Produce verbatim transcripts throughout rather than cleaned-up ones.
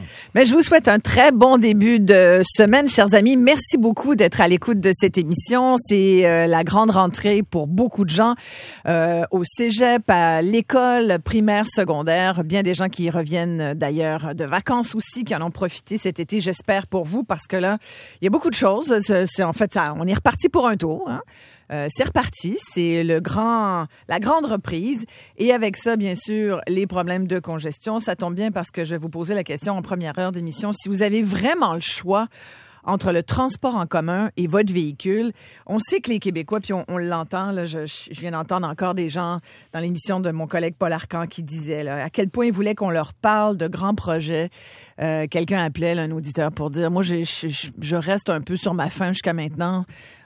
Mais je vous souhaite un très bon début de semaine, chers amis. Merci beaucoup d'être à l'écoute de cette émission. C'est euh, la grande rentrée pour beaucoup de gens euh, au cégep, à l'école primaire, secondaire. Bien des gens qui reviennent d'ailleurs de vacances aussi, qui en ont profité cet été, j'espère pour vous, parce que là, il y a beaucoup de choses. C'est, c'est en fait ça. On est reparti pour un tour, hein. Euh, c'est reparti, c'est le grand, la grande reprise. Et avec ça, bien sûr, les problèmes de congestion. Ça tombe bien parce que je vais vous poser la question en première heure d'émission. Si vous avez vraiment le choix entre le transport en commun et votre véhicule, on sait que les Québécois, puis on, on l'entend, là, je, je viens d'entendre encore des gens dans l'émission de mon collègue Paul Arcan qui disait là, à quel point ils voulaient qu'on leur parle de grands projets. Euh, quelqu'un appelait là, un auditeur pour dire, moi, je, je, je reste un peu sur ma faim jusqu'à maintenant.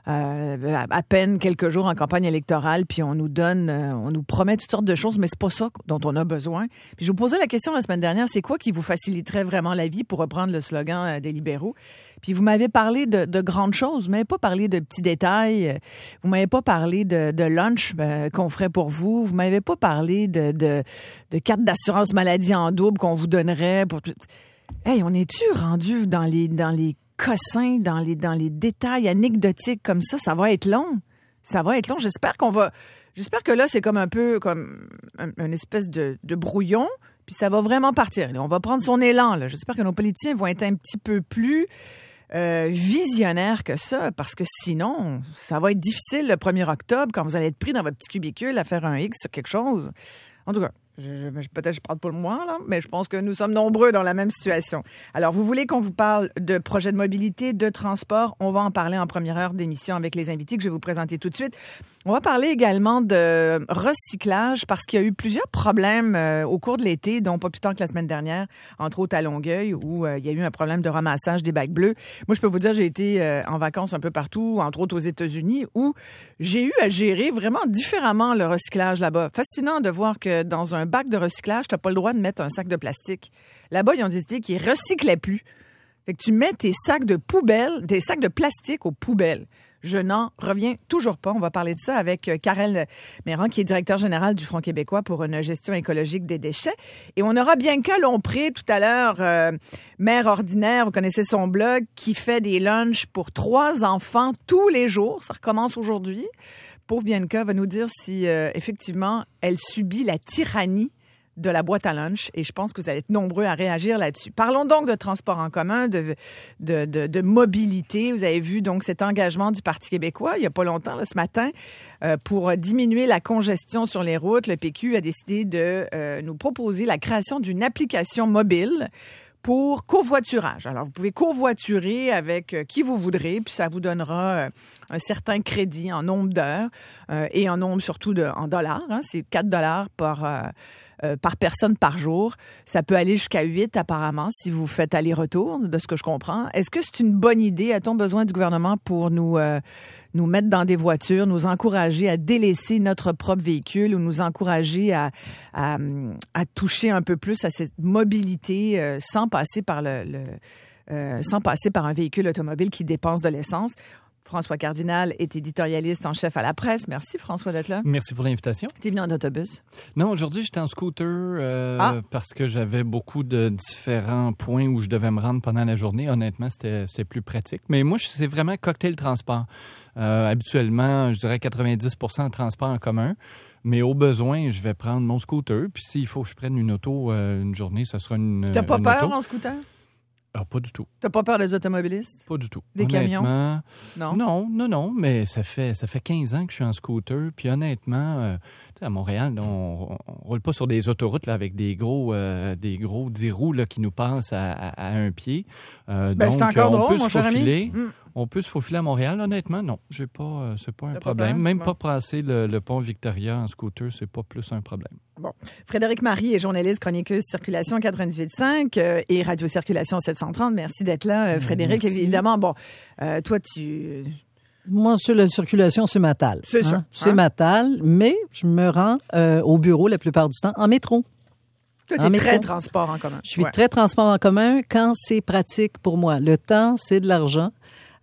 Euh, à, à peine quelques jours en campagne électorale, puis on nous donne, euh, on nous promet toutes sortes de choses, mais c'est pas ça dont on a besoin. Puis je vous posais la question la semaine dernière, c'est quoi qui vous faciliterait vraiment la vie, pour reprendre le slogan euh, des libéraux? Puis vous m'avez parlé de, de grandes choses, vous m'avez pas parlé de petits détails, vous m'avez pas parlé de, de lunch euh, qu'on ferait pour vous, vous m'avez pas parlé de, de, de carte d'assurance maladie en double qu'on vous donnerait. Pour... Hey, on est-tu rendu dans les dans les cossins, dans les dans les détails anecdotiques comme ça? Ça va être long. Ça va être long. J'espère qu'on va... J'espère que là, c'est comme un peu comme un, une espèce de, de brouillon, puis ça va vraiment partir. On va prendre son élan, là. J'espère que nos politiciens vont être un petit peu plus euh, visionnaires que ça, parce que sinon, ça va être difficile le premier octobre, quand vous allez être pris dans votre petit cubicule à faire un X sur quelque chose. En tout cas, Je, je, peut-être je parle pour moi, là, mais je pense que nous sommes nombreux dans la même situation. Alors, vous voulez qu'on vous parle de projets de mobilité, de transport? On va en parler en première heure d'émission avec les invités que je vais vous présenter tout de suite. On va parler également de recyclage parce qu'il y a eu plusieurs problèmes euh, au cours de l'été, dont pas plus tard que la semaine dernière, entre autres à Longueuil, où euh, il y a eu un problème de ramassage des bacs bleus. Moi, je peux vous dire, j'ai été euh, en vacances un peu partout, entre autres aux États-Unis, où j'ai eu à gérer vraiment différemment le recyclage là-bas. Fascinant de voir que dans un bac de recyclage, tu n'as pas le droit de mettre un sac de plastique. Là-bas, ils ont décidé qu'ils ne recyclaient plus. Fait que tu mets tes sacs de poubelle, tes sacs de plastique aux poubelles. Je n'en reviens toujours pas. On va parler de ça avec Karel Méran, qui est directeur général du Front québécois pour une gestion écologique des déchets. Et on aura Bianca Lompré tout à l'heure, euh, mère ordinaire, vous connaissez son blog, qui fait des lunchs pour trois enfants tous les jours. Ça recommence aujourd'hui. Pauvre Bianca va nous dire si, euh, effectivement, elle subit la tyrannie de la boîte à lunch, et je pense que vous allez être nombreux à réagir là-dessus. Parlons donc de transport en commun, de, de, de, de mobilité. Vous avez vu donc cet engagement du Parti québécois il n'y a pas longtemps, là, ce matin, euh, pour diminuer la congestion sur les routes. Le P Q a décidé de euh, nous proposer la création d'une application mobile pour covoiturage. Alors, vous pouvez covoiturer avec qui vous voudrez, puis ça vous donnera un certain crédit en nombre d'heures euh, et en nombre surtout de, en dollars. Hein, c'est quatre dollars par... Euh, Euh, par personne par jour. Ça peut aller jusqu'à huit apparemment si vous faites aller-retour, de ce que je comprends. Est-ce que c'est une bonne idée? A-t-on besoin du gouvernement pour nous, euh, nous mettre dans des voitures, nous encourager à délaisser notre propre véhicule ou nous encourager à, à, à toucher un peu plus à cette mobilité euh, sans passer par le, le euh, sans passer par un véhicule automobile qui dépense de l'essence? François Cardinal est éditorialiste en chef à La Presse. Merci, François, d'être là. Merci pour l'invitation. T'es venu en autobus? Non, aujourd'hui, j'étais en scooter euh, ah. parce que j'avais beaucoup de différents points où je devais me rendre pendant la journée. Honnêtement, c'était, c'était plus pratique. Mais moi, c'est vraiment cocktail transport. Euh, habituellement, je dirais quatre-vingt-dix pour cent de transport en commun. Mais au besoin, je vais prendre mon scooter. Puis s'il faut que je prenne une auto euh, une journée, ça sera une T'as pas une peur auto. en scooter? Ah, pas du tout. T'as pas peur des automobilistes? Pas du tout. Des camions? Non. Non, non, non, mais ça fait ça fait quinze ans que je suis en scooter, puis honnêtement, euh, à Montréal, on, on, on roule pas sur des autoroutes là, avec des gros euh, des gros dix roues là, qui nous passent à, à, à un pied. Euh, ben, donc, c'est encore on drôle, peut mon se cher faufiler. ami. Mm. On peut se faufiler à Montréal, honnêtement, non. J'ai pas, euh, c'est pas un T'as problème. pas Même bon. pas passer le, le pont Victoria en scooter, c'est pas plus un problème. Bon. Frédéric Marie est journaliste, chroniqueuse Circulation quatre-vingt-dix-huit virgule cinq euh, et Radio Circulation sept cent trente. Merci d'être là, euh, Frédéric. Merci. Évidemment, bon, euh, toi, tu... Moi, sur la circulation, c'est Mattal. C'est hein? ça. C'est hein? Mattal, mais je me rends euh, au bureau la plupart du temps en métro. Toi, En t'es très métro. transport en commun. Je suis Ouais. très transport en commun quand c'est pratique pour moi. Le temps, c'est de l'argent.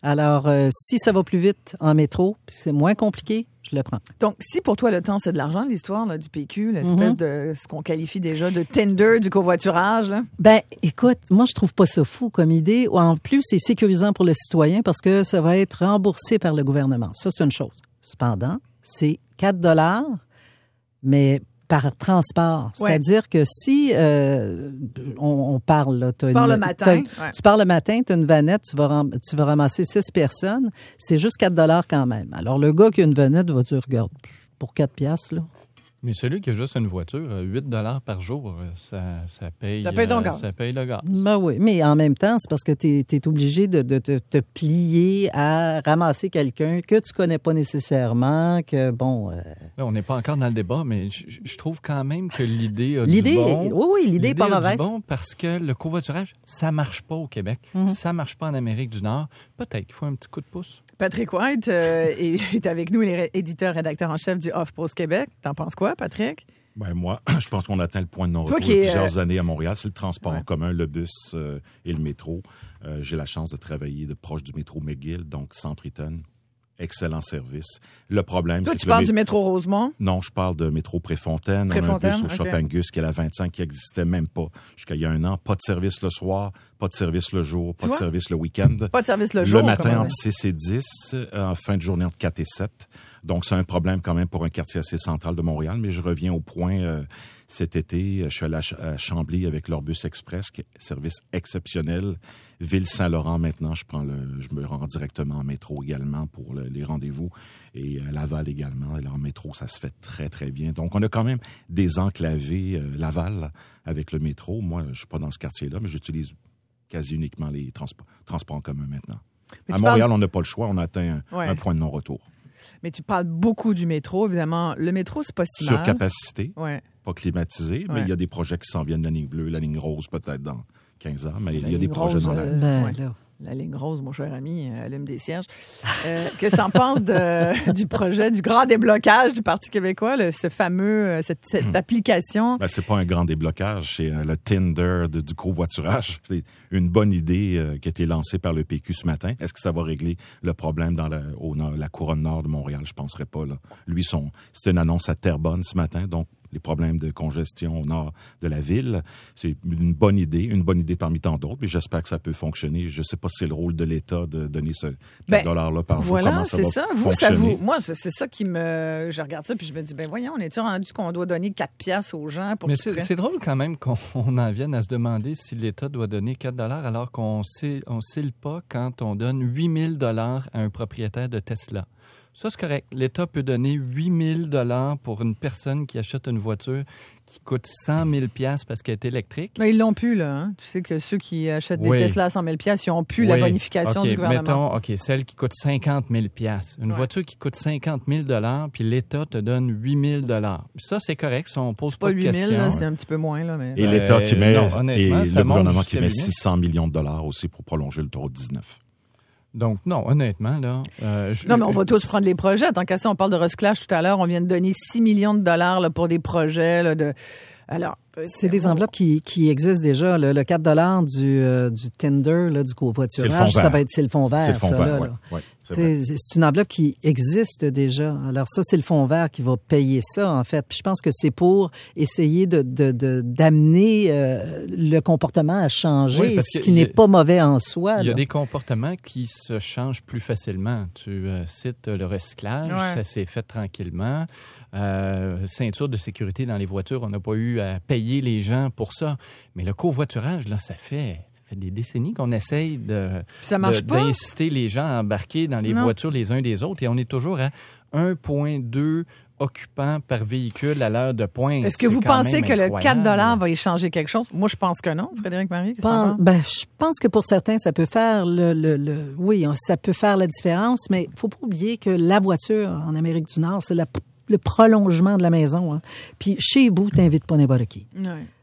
Alors, euh, si ça va plus vite en métro, puis c'est moins compliqué, je le prends. Donc, si pour toi, le temps, c'est de l'argent, l'histoire là, du P Q, l'espèce mm-hmm. de ce qu'on qualifie déjà de Tinder du covoiturage, là. Ben, écoute, moi, je trouve pas ça fou comme idée. En plus, c'est sécurisant pour le citoyen parce que ça va être remboursé par le gouvernement. Ça, c'est une chose. Cependant, c'est quatre dollars, mais par transport. Ouais. C'est-à-dire que si euh, on, on parle... Là, tu pars le matin. Ouais. Tu pars le matin, tu as une vanette, tu vas, ram, tu vas ramasser six personnes, c'est juste quatre dollars quand même. Alors, le gars qui a une vanette va dire, regarde, pour quatre piastres, là. Mais celui qui a juste une voiture, huit dollars par jour, ça, ça paye... Ça paye ton gaz. Euh, ça paye le gaz. Ben oui, mais en même temps, c'est parce que tu es obligé de, de, de te plier à ramasser quelqu'un que tu connais pas nécessairement, que bon... Euh... Là, on n'est pas encore dans le débat, mais je, je trouve quand même que l'idée a l'idée, du bon. Oui, oui, l'idée n'est pas mauvaise. L'idée a du bon parce que le covoiturage, ça marche pas au Québec. Mm-hmm. Ça marche pas en Amérique du Nord. Peut-être qu'il faut un petit coup de pouce. Patrick White euh, est avec nous, il est éditeur, rédacteur en chef du Off-Post Québec. T'en penses quoi, Patrick? Ben moi, je pense qu'on atteint le point de non-retour depuis plusieurs euh... années à Montréal. C'est le transport ouais. en commun, le bus euh, et le métro. Euh, j'ai la chance de travailler de proche du métro McGill, donc Centre Eaton. Excellent service. Le problème, Toi, c'est tu que... parles mé... du métro Rosemont? Non, je parle de métro Préfontaine. Préfontaine, On a un bus au okay. Shop Angus qui est la vingt-cinq qui n'existait même pas jusqu'à il y a un an. Pas de service le soir, pas de service le jour, pas de service le week-end. Pas de service le jour. Le matin entre six et dix, en fin de journée entre quatre et sept. Donc, c'est un problème quand même pour un quartier assez central de Montréal. Mais je reviens au point... Euh, cet été, je suis allé à Chambly avec leur bus express, qui est service exceptionnel. Ville-Saint-Laurent, maintenant, je prends le, je me rends directement en métro également pour le, les rendez-vous. Et à Laval également. Et là, en métro, ça se fait très, très bien. Donc, on a quand même désenclavé euh, Laval avec le métro. Moi, je suis pas dans ce quartier-là, mais j'utilise quasi uniquement les transports, transports en commun maintenant. À Montréal, parles... on n'a pas le choix. On a atteint un, ouais. un point de non-retour. Mais tu parles beaucoup du métro, évidemment. Le métro, c'est pas si mal. Surcapacité. Ouais. Pas climatisé, mais ouais. il y a des projets qui s'en viennent, la ligne bleue, la ligne rose, peut-être dans quinze ans, mais la il y a des projets rose, dans la... Euh, ben, ouais. La ligne rose, mon cher ami, allume des cierges. Euh, qu'est-ce que tu en penses de, du projet, du grand déblocage du Parti québécois, le, ce fameux, cette, cette hum. application? Ben, c'est pas un grand déblocage, c'est euh, le Tinder de, du covoiturage. C'est une bonne idée euh, qui a été lancée par le P Q ce matin. Est-ce que ça va régler le problème dans la, au nord, la couronne nord de Montréal? Je penserais pas, là. Lui, son, c'est une annonce à Terrebonne ce matin, donc les problèmes de congestion au nord de la ville. C'est une bonne idée, une bonne idée parmi tant d'autres, mais j'espère que ça peut fonctionner. Je ne sais pas si c'est le rôle de l'État de donner ce quatre dollars-là par jour. Voilà, comment ça c'est va ça. Vous, fonctionner. Ça vous, moi, c'est, c'est ça qui me... Je regarde ça puis je me dis, ben voyons, on est-tu rendu qu'on doit donner quatre piastres aux gens pour Mais qu'ils c'est, prennent... c'est drôle quand même qu'on en vienne à se demander si l'État doit donner quatre dollars alors qu'on ne on cille pas quand on donne huit mille dollars à un propriétaire de Tesla. Ça, c'est correct. L'État peut donner huit mille dollars pour une personne qui achète une voiture qui coûte cent mille dollars parce qu'elle est électrique. Mais ils l'ont plus, là. Hein? Tu sais que ceux qui achètent oui. des Tesla à cent mille dollars, ils n'ont plus oui. la bonification okay. du gouvernement. Mettons, OK, celle qui coûte cinquante mille dollars. Une ouais. voiture qui coûte cinquante mille dollars, puis l'État te donne huit mille dollars. Ça, c'est correct. Ça, on pose c'est pas, pas de huit mille, questions. Là, c'est un petit peu moins. Là, mais... Et l'État qui met, non, et le gouvernement qui met huit mille. six cents millions de dollars aussi pour prolonger l'autoroute dix-neuf. Donc, non, honnêtement, là... Euh, je, non, mais on va tous prendre les projets. Tant qu'à ça, on parle de recyclage tout à l'heure. On vient de donner six millions de dollars là, pour des projets là, de... Alors, c'est des enveloppes qui, qui existent déjà. Le, le quatre dollars du, euh, du Tinder, là, du covoiturage, ça va être c'est le fonds vert. C'est le fonds ça, vert, là, ouais, là. Ouais, c'est, c'est, c'est une enveloppe qui existe déjà. Alors ça, c'est le fonds vert qui va payer ça, en fait. Puis je pense que c'est pour essayer de, de, de d'amener euh, le comportement à changer, oui, ce qui n'est a, pas mauvais en soi. Il y a là. des comportements qui se changent plus facilement. Tu euh, cites le recyclage, ouais. ça s'est fait tranquillement. Euh, ceinture de sécurité dans les voitures, on n'a pas eu à payer les gens pour ça. Mais le covoiturage, là, ça fait, ça fait des décennies qu'on essaye de, ça marche de, pas. d'inciter les gens à embarquer dans les non. voitures les uns des autres et on est toujours à un virgule deux occupants par véhicule à l'heure de pointe. Est-ce que C'est vous pensez que incroyable. le quatre dollars va y changer quelque chose? Moi, je pense que non. Frédéric Marie, qu'est-ce pense, ben, je pense que pour certains, ça peut faire le, le, le oui, ça peut faire la différence, mais il faut pas oublier que la voiture en Amérique du Nord, c'est la le prolongement de la maison. Hein. Puis chez vous, t'invites pas n'importe qui. Ouais.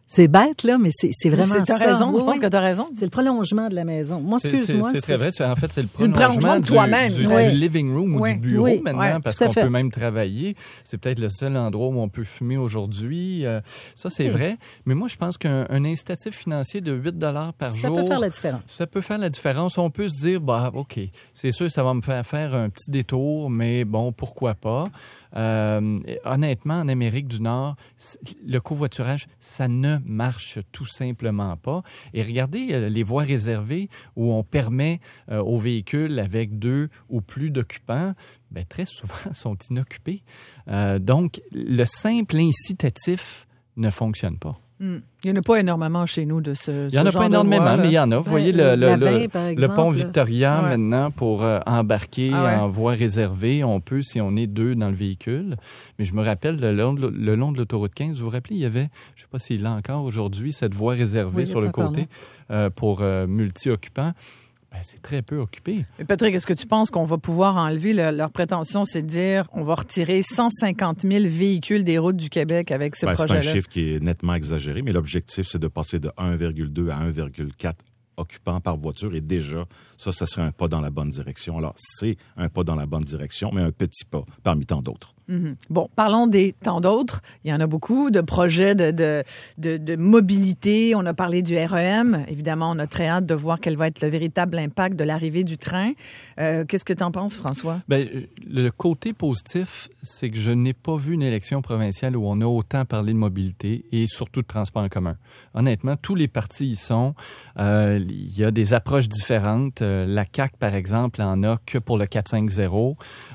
C'est bête, là, mais c'est, c'est vraiment t'as ça. raison, Oui, je pense oui. que t'as raison. C'est le prolongement de la maison. Moi, C'est- excuse-moi. C'est, c'est très vrai. C'est- En fait, c'est le Le prolongement, prolongement de du, toi-même. du, Oui. du living room ou Oui. du bureau Oui. maintenant, Ouais, parce tout à qu'on fait. peut même travailler. C'est peut-être le seul endroit où on peut fumer aujourd'hui. Euh, ça, c'est Oui. vrai. Mais moi, je pense qu'un un incitatif financier de huit dollars par Ça jour... peut faire la différence. Ça peut faire la différence. On peut se dire, bah, OK, c'est sûr, ça va me faire faire un petit détour, mais bon, pourquoi pas? Euh, honnêtement, en Amérique du Nord, c- le covoiturage, ça ne marche tout simplement pas. Et regardez euh, les voies réservées où on permet euh, aux véhicules avec deux ou plus d'occupants, ben, très souvent sont inoccupés. Euh, donc, le simple incitatif ne fonctionne pas. Hmm. Il n'y en a pas énormément chez nous de ce, Il y en ce a genre pas de énormément, voie, là. mais il y en a. Vous voyez le, le, la le, vingt, par le exemple, pont là. Victoria Ouais. maintenant pour euh, embarquer Ah ouais. en voie réservée. On peut si on est deux dans le véhicule. Mais je me rappelle, le long de, le long de l'autoroute quinze, vous vous rappelez, il y avait, je ne sais pas s'il l'a encore aujourd'hui, cette voie réservée Oui, il sur est le encore côté euh, pour euh, multi-occupants. Ben, c'est très peu occupé. Et Patrick, est-ce que tu penses qu'on va pouvoir enlever le- leur prétention, c'est de dire on va retirer cent cinquante mille véhicules des routes du Québec avec ce Ben, c'est projet-là? un chiffre qui est nettement exagéré, mais l'objectif, c'est de passer de un virgule deux à un virgule quatre occupants par voiture. Et déjà, ça, ça serait un pas dans la bonne direction. Alors, c'est un pas dans la bonne direction, mais un petit pas parmi tant d'autres. Mhm. Bon, parlons des tant d'autres. Il y en a beaucoup de projets de, de, de, de mobilité. On a parlé du R E M. Évidemment, on a très hâte de voir quel va être le véritable impact de l'arrivée du train. Euh, qu'est-ce que tu en penses, François? Ben, le côté positif, c'est que je n'ai pas vu une élection provinciale où on a autant parlé de mobilité et surtout de transport en commun. Honnêtement, tous les partis y sont. Euh, il y a des approches différentes. Euh, la C A Q, par exemple, en a que pour le quatre cinq zéro,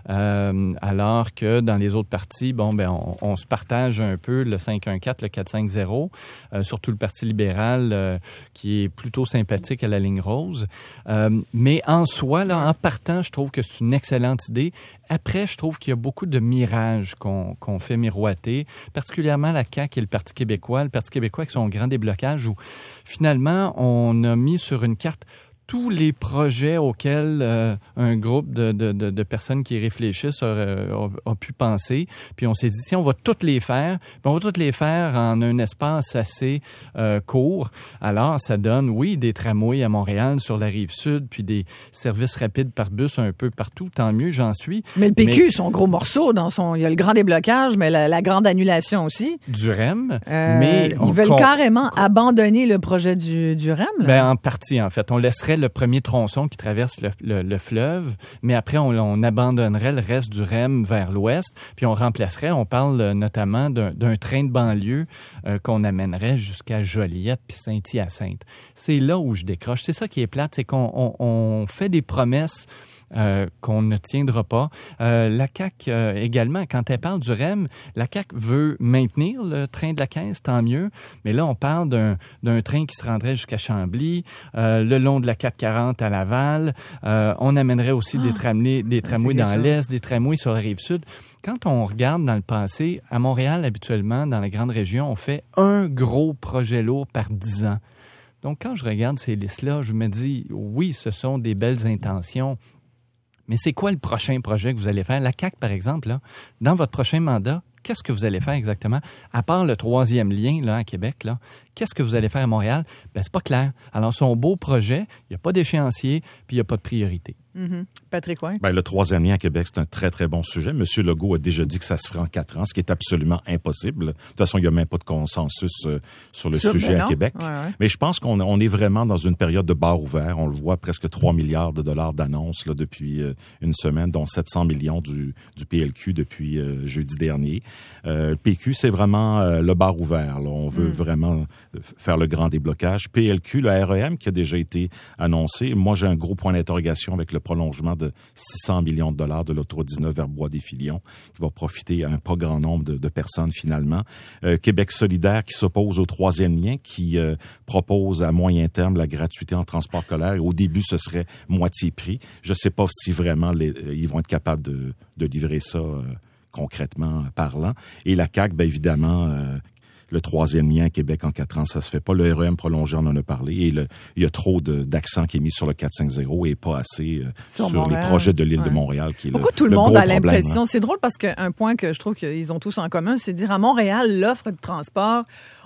euh, alors que dans les autres partis, bon, ben, on, on se partage un peu le cinq un quatre, le quatre cinq zéro, euh, surtout le Parti libéral euh, qui est plutôt sympathique à la ligne rose. Euh, mais en soi, là, en partant, je trouve que c'est une excellente idée. Après, je trouve qu'il y a beaucoup de mirages qu'on qu'on fait miroiter, particulièrement la C A Q et le Parti québécois. Le Parti québécois avec son grand déblocage où, finalement, on a mis sur une carte tous les projets auxquels euh, un groupe de, de, de, de personnes qui réfléchissent a, a, a pu penser. Puis on s'est dit, tiens, on va toutes les faire. Puis on va toutes les faire en un espace assez euh, court. Alors, ça donne, oui, des tramways à Montréal, sur la rive sud, puis des services rapides par bus un peu partout. Tant mieux, j'en suis. Mais le P Q, Mais- son gros morceau, dans son, il y a le grand déblocage, mais la, la grande annulation aussi. Du R E M, Euh, mais... on- ils veulent qu'on- carrément abandonner le projet du, du R E M. là. Ben, en partie, en fait. On laisserait le premier tronçon qui traverse le, le, le fleuve, mais après, on, on abandonnerait le reste du R E M vers l'ouest, puis on remplacerait, on parle euh, notamment d'un, d'un train de banlieue euh, qu'on amènerait jusqu'à Joliette puis Saint-Hyacinthe. C'est là où je décroche. C'est ça qui est plate, c'est qu'on on, on fait des promesses Euh, qu'on ne tiendra pas. Euh, la C A Q euh, également, quand elle parle du R E M, la C A Q veut maintenir le train de la caisse, tant mieux, mais là, on parle d'un, d'un train qui se rendrait jusqu'à Chambly, euh, le long de la quatre quarante à Laval. Euh, on amènerait aussi des tramways, des tramways c'est dans quelque l'Est, des tramways sur la rive sud. Quand on regarde dans le passé, à Montréal, habituellement, dans la grande région, on fait un gros projet lourd par dix ans. Donc, quand je regarde ces listes-là, je me dis, oui, ce sont des belles intentions, mais c'est quoi le prochain projet que vous allez faire? La C A Q, par exemple, là, dans votre prochain mandat, qu'est-ce que vous allez faire exactement? À part le troisième lien là, à Québec, là, qu'est-ce que vous allez faire à Montréal? Ben, c'est pas clair. Alors, son beau projet, il n'y a pas d'échéancier, puis il n'y a pas de priorité. Mhm. Patrick, ouais. Ben, le troisième lien à Québec, c'est un très, très bon sujet. Monsieur Legault a déjà dit que ça se ferait en quatre ans, ce qui est absolument impossible. De toute façon, il n'y a même pas de consensus euh, sur le Sur- sujet ben à non. Québec. Ouais, ouais. Mais je pense qu'on on est vraiment dans une période de bar ouvert. On le voit, presque trois milliards de dollars d'annonces là, depuis euh, une semaine, dont sept cents millions du, du P L Q depuis euh, jeudi dernier. Euh, le P Q, c'est vraiment euh, le bar ouvert. Là. On veut Mm. vraiment faire le grand déblocage. P L Q, le R E M qui a déjà été annoncé. Moi, j'ai un gros point d'interrogation avec le prolongement de six cents millions de dollars de l'autoroute dix-neuf vers Bois-des-Filions, qui va profiter à un pas grand nombre de, de personnes finalement. Euh, Québec solidaire qui s'oppose au troisième lien, qui euh, propose à moyen terme la gratuité en transport scolaire. Et au début, ce serait moitié prix. Je ne sais pas si vraiment les, euh, ils vont être capables de, de livrer ça euh, concrètement parlant. Et la C A Q, bien évidemment, euh, le troisième lien à Québec en quatre ans, ça se fait pas. Le R E M prolongé, on en a parlé. Et le, il y a trop de, d'accent qui est mis sur le quatre cinq zéro et pas assez euh, Sur sur, les Montréal. projets de l'île Ouais. de Montréal. Qui est Pourquoi le, tout le, le monde gros a problème, l'impression, hein. c'est drôle parce qu'un point que je trouve qu'ils ont tous en commun, c'est de dire à Montréal, l'offre de transport,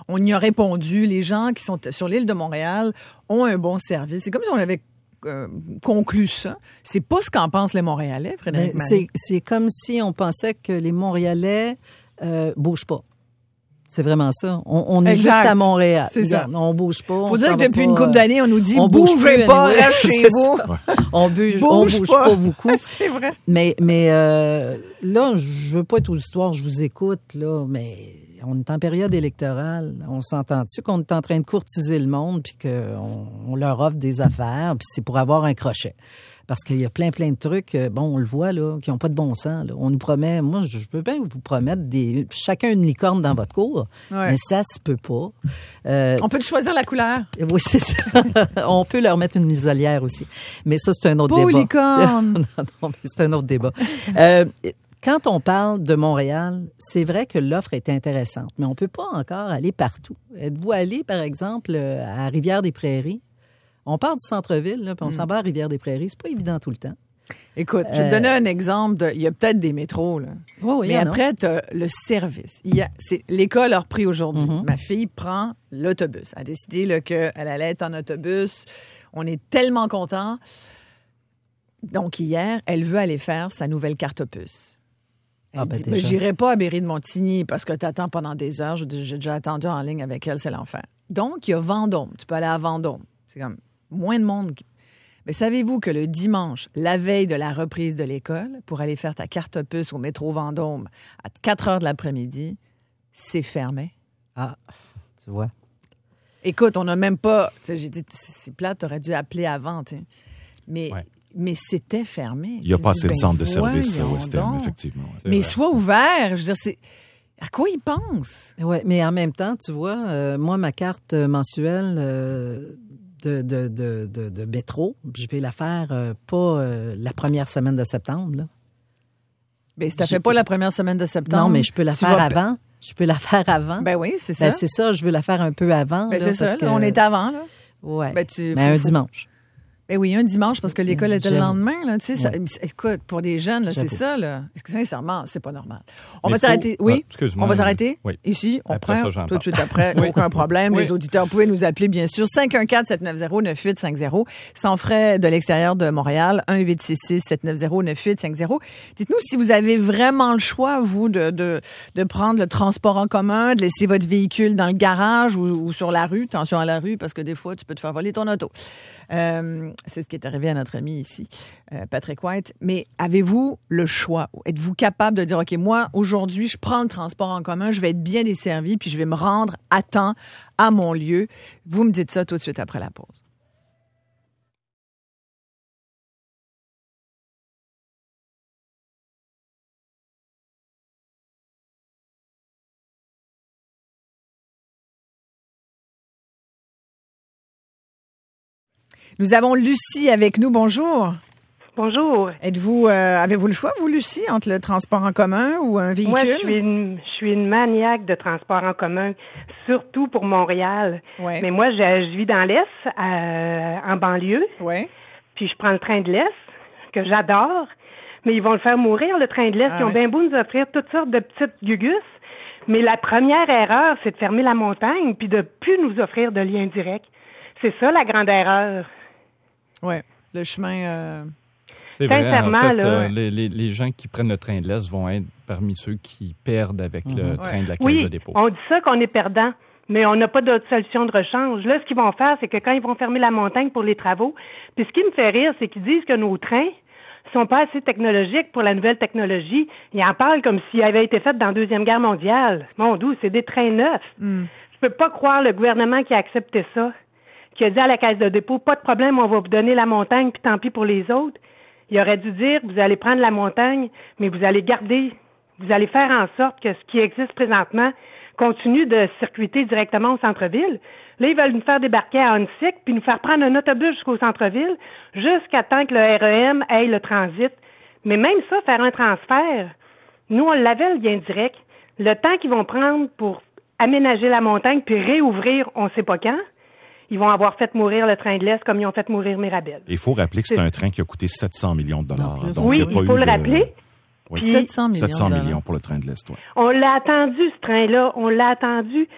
on y a répondu. Les gens qui sont sur l'île de Montréal ont un bon service. C'est comme si on avait euh, conclu ça. C'est pas ce qu'en pensent les Montréalais, Frédéric Marie. C'est, c'est comme si on pensait que les Montréalais euh, bougent pas. C'est vraiment ça. On, on est Exact. juste à Montréal. C'est ça. Regarde, on bouge pas. Faut on dire s'en que va depuis pas, une couple d'années, on nous dit, on bouge bougez plus, pas, anyway. reste chez C'est vous. ça. On bouge, Bouge on bouge pas. pas, beaucoup. C'est vrai. Mais, mais euh, là, je veux pas être auditoire, je vous écoute, là, mais on est en période électorale. On s'entend-tu qu'on est en train de courtiser le monde puis qu'on on leur offre des affaires puis c'est pour avoir un crochet? Parce qu'il y a plein, plein de trucs, bon, on le voit, là, qui n'ont pas de bon sens. Là. On nous promet, moi, je veux bien vous promettre des, chacun une licorne dans votre cour, Ouais. mais ça se peut pas. Euh, On peut choisir la couleur. oui, c'est ça. On peut leur mettre une muselière aussi. Mais ça, c'est un autre Pas aux débat. licornes. non, non, mais c'est un autre débat. euh, quand on parle de Montréal, c'est vrai que l'offre est intéressante, mais on peut pas encore aller partout. Êtes-vous allé, par exemple, à Rivière-des-Prairies? On part du centre-ville, là, puis on Mm. s'en va à Rivière-des-Prairies. C'est pas évident tout le temps. Écoute, je vais te Euh, donner un exemple. De, il y a peut-être des métros, là. Oui, oui, Mais il y en a. après, tu as le service. Il y a, c'est, l'école a repris aujourd'hui. Mhm. Ma fille prend l'autobus. Elle a décidé là, qu'elle allait être en autobus. On est tellement contents. Donc, hier, elle veut aller faire sa nouvelle carte opus. Elle Ah, ben, dit, déjà. ben, j'irai pas à Berry-de-Montigny parce que tu attends pendant des heures. Je dis, j'ai déjà attendu en ligne avec elle, c'est l'enfer. Donc, il y a Vendôme. Tu peux aller à Vendôme. C'est comme moins de monde. qui- Mais savez-vous que le dimanche, la veille de la reprise de l'école, pour aller faire ta carte opus au métro Vendôme à quatre heures de l'après-midi, c'est fermé? Ah, tu vois. Écoute, on n'a même pas... tu sais, j'ai dit, c'est c'est plate, t'aurais dû appeler avant, tu sais. Mais, Ouais. mais c'était fermé. Il n'y a Tu pas dis, assez de ben, centres de service voyons au West End, donc. effectivement. ouais. C'est Mais vrai. sois ouvert. Je veux dire, c'est... À quoi ils pensent? Oui, mais en même temps, tu vois, euh, moi, ma carte mensuelle euh, de, de, de, de, de métro, je vais la faire euh, pas euh, la première semaine de septembre. Là. Ben, si t'as J'ai- fait pas la première semaine de septembre... Non, mais je peux la tu faire vas- avant. Je peux la faire avant. Ben oui, c'est ça. Ben, c'est ça, je veux la faire un peu avant. Ben, là, c'est ça, parce là, que- on est avant, là. Ouais. Ben, tu, Mais faut- un faut- dimanche. Ben oui, un dimanche, parce que l'école était le J'avoue. lendemain, là, tu sais. ça- Ouais. Écoute, pour des jeunes, là, c'est J'avoue. ça, là. Est-ce que, sincèrement, c'est pas normal. On Mais va faut- s'arrêter. Oui? Ah, excuse-moi. On va s'arrêter? Oui. Ici, on Après prend ça, j'en tout de parle. suite après. Oui. Aucun problème. Oui. Les auditeurs, vous pouvez nous appeler, bien sûr. cinq un quatre, sept neuf zéro, neuf huit cinq zéro. Sans frais de l'extérieur de Montréal. un huit six six, sept neuf zéro, neuf huit cinq zéro. Dites-nous si vous avez vraiment le choix, vous, de, de, de prendre le transport en commun, de laisser votre véhicule dans le garage ou, ou sur la rue. Attention à la rue, parce que des fois, tu peux te faire voler ton auto. Euh, c'est ce qui est arrivé à notre ami ici, euh, Patrick White. Mais avez-vous le choix? Êtes-vous capable de dire, OK, moi, aujourd'hui, je prends le transport en commun, je vais être bien desservi, puis je vais me rendre à temps à mon lieu. Vous me dites ça tout de suite après la pause. Nous avons Lucie avec nous. Bonjour. Bonjour. Êtes-vous, euh, avez-vous le choix, vous, Lucie, entre le transport en commun ou un véhicule? Moi, je suis une, je suis une maniaque de transport en commun, surtout pour Montréal. Ouais. Mais moi, je, je vis dans l'Est, euh, en banlieue, Ouais. puis je prends le train de l'Est, que j'adore, mais ils vont le faire mourir, le train de l'Est. Ah Ils ont ouais. bien beau nous offrir toutes sortes de petites gugus, mais la première erreur, c'est de fermer la montagne, puis de plus nous offrir de lien direct. C'est ça, la grande erreur. Ouais. Le chemin... euh, C'est vrai. En Sincèrement, fait, là- euh, les, les, les gens qui prennent le train de l'Est vont être parmi ceux qui perdent avec le train de la Caisse Oui, de dépôt. on dit ça qu'on est perdant, mais on n'a pas d'autre solution de rechange. Là, ce qu'ils vont faire, c'est que quand ils vont fermer la montagne pour les travaux, puis ce qui me fait rire, c'est qu'ils disent que nos trains sont pas assez technologiques pour la nouvelle technologie. Ils en parlent comme s'ils avaient été faits dans la Deuxième Guerre mondiale. Mon Dieu, c'est des trains neufs. hmm. Je peux pas croire le gouvernement qui a accepté ça, qui a dit à la Caisse de dépôt, pas de problème, on va vous donner la montagne, puis tant pis pour les autres. Il aurait dû dire, vous allez prendre la montagne, mais vous allez garder, vous allez faire en sorte que ce qui existe présentement continue de circuiter directement au centre-ville. Là, ils veulent nous faire débarquer à Huntsic, puis nous faire prendre un autobus jusqu'au centre-ville, jusqu'à temps que le R E M aille le transit. Mais même ça, faire un transfert, nous, on l'avait, le lien direct. Le temps qu'ils vont prendre pour aménager la montagne, puis réouvrir, on ne sait pas quand, ils vont avoir fait mourir le train de l'Est comme ils ont fait mourir Mirabel. Il faut rappeler que c'est un train qui a coûté sept cents millions de dollars. En plus. Donc, Oui, il y a pas il faut eu le de- rappeler. Oui, Puis- sept cents millions. sept cents de dollars. millions pour le train de l'Est. Ouais. On l'a attendu, ce train-là. On l'a attendu.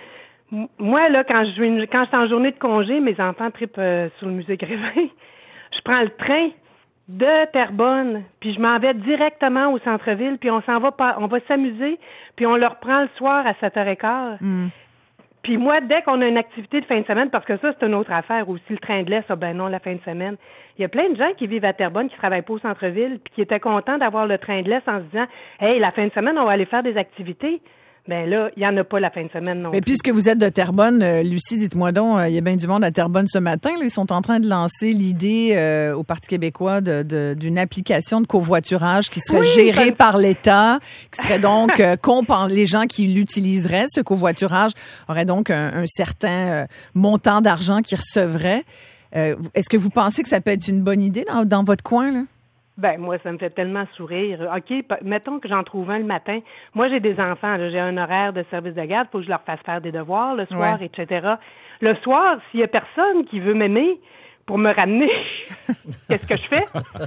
M- Moi, là, quand je suis quand je suis en journée de congé, mes enfants trippent euh, sur le musée Grévin. Je prends le train de Terrebonne, puis je m'en vais directement au centre-ville, puis on s'en va pas, on va s'amuser, puis on le reprend le soir à sept heures quinze. Mm. Puis moi, dès qu'on a une activité de fin de semaine, parce que ça, c'est une autre affaire aussi, le train de l'Est, ça, ben non, la fin de semaine. Il y a plein de gens qui vivent à Terrebonne, qui travaillent pas au centre-ville, puis qui étaient contents d'avoir le train de l'Est en se disant, hey, la fin de semaine, on va aller faire des activités. Ben là, il y en a pas la fin de semaine non Mais plus. puisque vous êtes de Terrebonne, euh, Lucie, dites-moi donc, euh, il y a bien du monde à Terrebonne ce matin. Là, ils sont en train de lancer l'idée euh, au Parti québécois de, de, d'une application de covoiturage qui serait Oui, gérée ça- par l'État, qui serait donc euh, compen- les gens qui l'utiliseraient, ce covoiturage, auraient donc un, un certain euh, montant d'argent qu'ils recevraient. Euh, est-ce que vous pensez que ça peut être une bonne idée dans, dans votre coin, là? Ben, moi, ça me fait tellement sourire. OK, p- mettons que j'en trouve un le matin. Moi, j'ai des enfants, là, j'ai un horaire de service de garde, il faut que je leur fasse faire des devoirs le soir, Ouais. et cetera. Le soir, s'il y a personne qui veut m'aimer pour me ramener, qu'est-ce que je fais?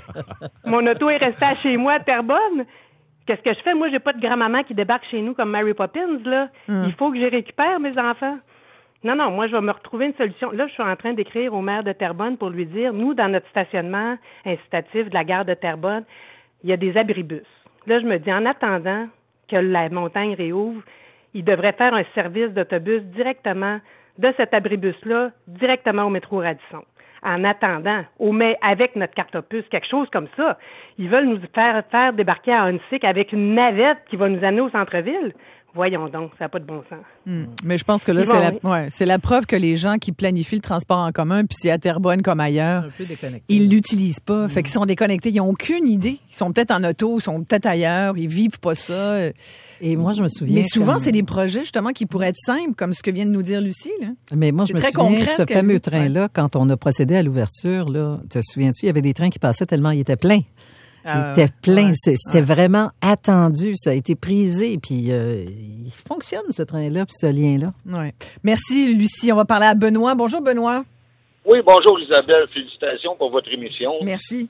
Mon auto est restée à chez moi à Terrebonne. Qu'est-ce que je fais? Moi, j'ai pas de grand-maman qui débarque chez nous comme Mary Poppins, là. Hum. Il faut que je récupère mes enfants. Non, non, moi, je vais me retrouver une solution. Là, je suis en train d'écrire au maire de Terrebonne pour lui dire, nous, dans notre stationnement incitatif de la gare de Terrebonne, il y a des abribus. Là, je me dis, en attendant que la montagne réouvre, il devrait faire un service d'autobus directement de cet abribus-là, directement au métro Radisson. En attendant, au mais avec notre carte opus, quelque chose comme ça. Ils veulent nous faire faire débarquer à Huntsic avec une navette qui va nous amener au centre-ville. Voyons donc, ça n'a pas de bon sens. Hmm. Mais je pense que là, Ils c'est vont- la, ouais, c'est la preuve que les gens qui planifient le transport en commun, puis c'est à Terrebonne comme ailleurs, Un peu déconnecté. ils l'utilisent pas. Fait qu'ils sont déconnectés. Ils n'ont aucune idée. Ils sont peut-être en auto, ils sont peut-être ailleurs, ils vivent pas ça. Et moi, je me souviens. Mais souvent, comme- c'est des projets, justement, qui pourraient être simples, comme ce que vient de nous dire Lucie, là. Mais moi, je C'est me très souviens, concret, ce ce qu'elle fameux dit. train-là, quand on a procédé à l'ouverture, là, te souviens-tu, il y avait des trains qui passaient tellement ils étaient pleins. Ils Ah, étaient pleins. ouais, C'est- C'était vraiment attendu. Ça a été prisé. Puis, euh, il fonctionne, ce train-là, puis ce lien-là. ouais. Merci, Lucie. On va parler à Benoît. Bonjour, Benoît. Oui, bonjour Isabelle, félicitations pour votre émission. Merci.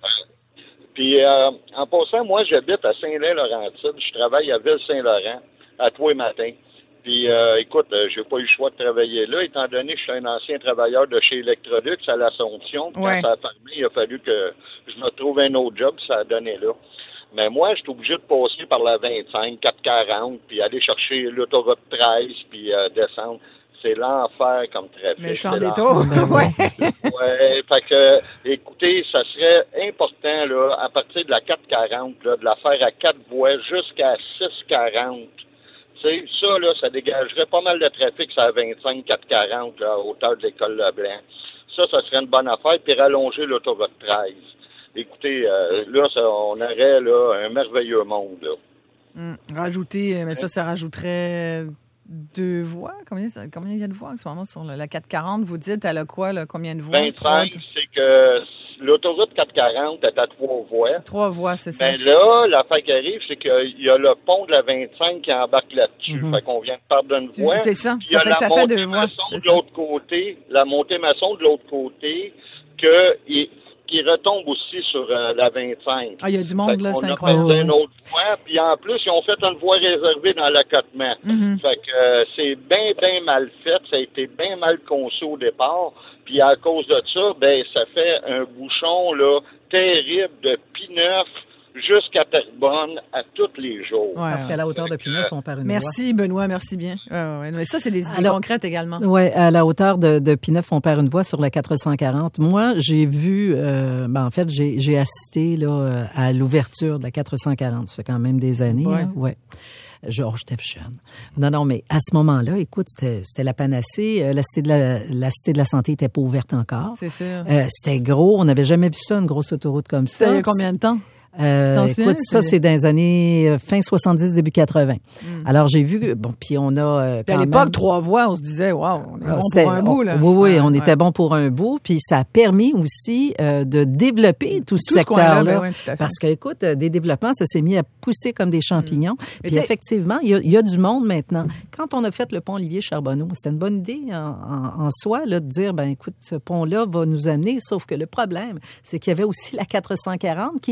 Puis euh, en passant, moi j'habite à Saint-Lin-Laurentide, je travaille à Ville-Saint-Laurent à tous les matins. Puis euh, écoute, euh, j'ai pas eu le choix de travailler là, étant donné que je suis un ancien travailleur de chez Electrolux à l'Assomption. Puis Ouais. quand ça a fermé, il a fallu que je me trouve un autre job, ça a donné là. Mais moi, je suis obligé de passer par la vingt-cinq, quatre quarante, puis aller chercher l'autoroute treize, puis euh, descendre. C'est l'enfer comme trafic. Mais le champ C'est des l'enfer. tours. ouais. Ouais, fait que, écoutez, ça serait important, là, à partir de la quatre quarante, là, de la faire à quatre voies jusqu'à six quarante. Tu sais, ça, là, ça dégagerait pas mal de trafic sur la vingt-cinq, quatre quarante, là, à hauteur de l'école Leblanc. Ça, ça serait une bonne affaire, puis rallonger l'autoroute treize. Écoutez, euh, là, ça, on aurait, là, un merveilleux monde, là. Hmm. Rajouter, mais ça, ça rajouterait deux voies. Combien, ça- combien il y a de voies en ce moment sur le- la quatre quarante? Vous dites, elle a quoi, là? Combien de voies? vingt-cinq, Trois, c'est que l'autoroute quatre quarante est à trois voies. trois voies, c'est ça. Ben là, l'affaire qui arrive, c'est qu'il y a le pont de la vingt-cinq qui embarque là-dessus. Mhm. Fait qu'on vient de perdre une voie. C'est ça. Puis il y Ça a fait la que ça fait deux montée voies. maçon C'est de ça. l'autre côté, la montée maçon de l'autre côté, que, il- qui retombe aussi sur euh, la vingt-cinq. Ah, il y a du monde, là, Fait c'est qu'on a incroyable. fait une autre voie, puis en plus, ils ont fait une voie réservée dans l'accotement. Mhm. Fait que euh, c'est bien, bien mal fait. Ça a été bien mal conçu au départ. Puis à cause de ça, ben ça fait un bouchon là terrible de P-neuf jusqu'à Terrebonne à tous les jours. Ouais. Parce qu'à la hauteur de Pinot, on perd une Merci, Benoît. Merci bien. Ouais, ouais, ouais. Mais ça, c'est des idées Alors- concrètes également. voie. Ouais, à la hauteur de, de Pinot, on perd une voie sur la quatre cent quarante. Moi, j'ai vu, euh, ben, en fait, j'ai, j'ai assisté là euh, à l'ouverture de la quatre cent quarante. Ça fait quand même des années. Ouais. Là. Ouais. Genre, j'étais jeune. Non, non, mais à ce moment-là, écoute, c'était, c'était la panacée. Euh, La cité de la, la cité de la santé était pas ouverte encore. C'est sûr. Euh, c'était gros. On n'avait jamais vu ça, une grosse autoroute comme ça. Ça, il y a combien de temps? Euh, Tu t'en souviens? écoute, ça, C'est- c'est dans les années euh, fin soixante-dix, début quatre-vingts. Alors, j'ai vu, bon, puis on a euh, Puis quand à l'époque, même- trois voies, on se disait, waouh, on est Ah, bon c'était- pour un bout, là. Oui, oui, Ouais, on ouais. était bon pour un bout. Puis ça a permis aussi euh, de développer tout ce Tout ce coin-là, secteur-là. ben ouais, tout à fait. Parce que, écoute, euh, des développements, ça s'est mis à pousser comme des champignons. Mais Puis tu sais- effectivement, il y, a, il y a du monde maintenant. Quand on a fait le pont Olivier-Charbonneau, c'était une bonne idée en, en, en soi là, de dire, ben écoute, ce pont-là va nous amener. Sauf que le problème, c'est qu'il y avait aussi la quatre cent quarante qui entrait.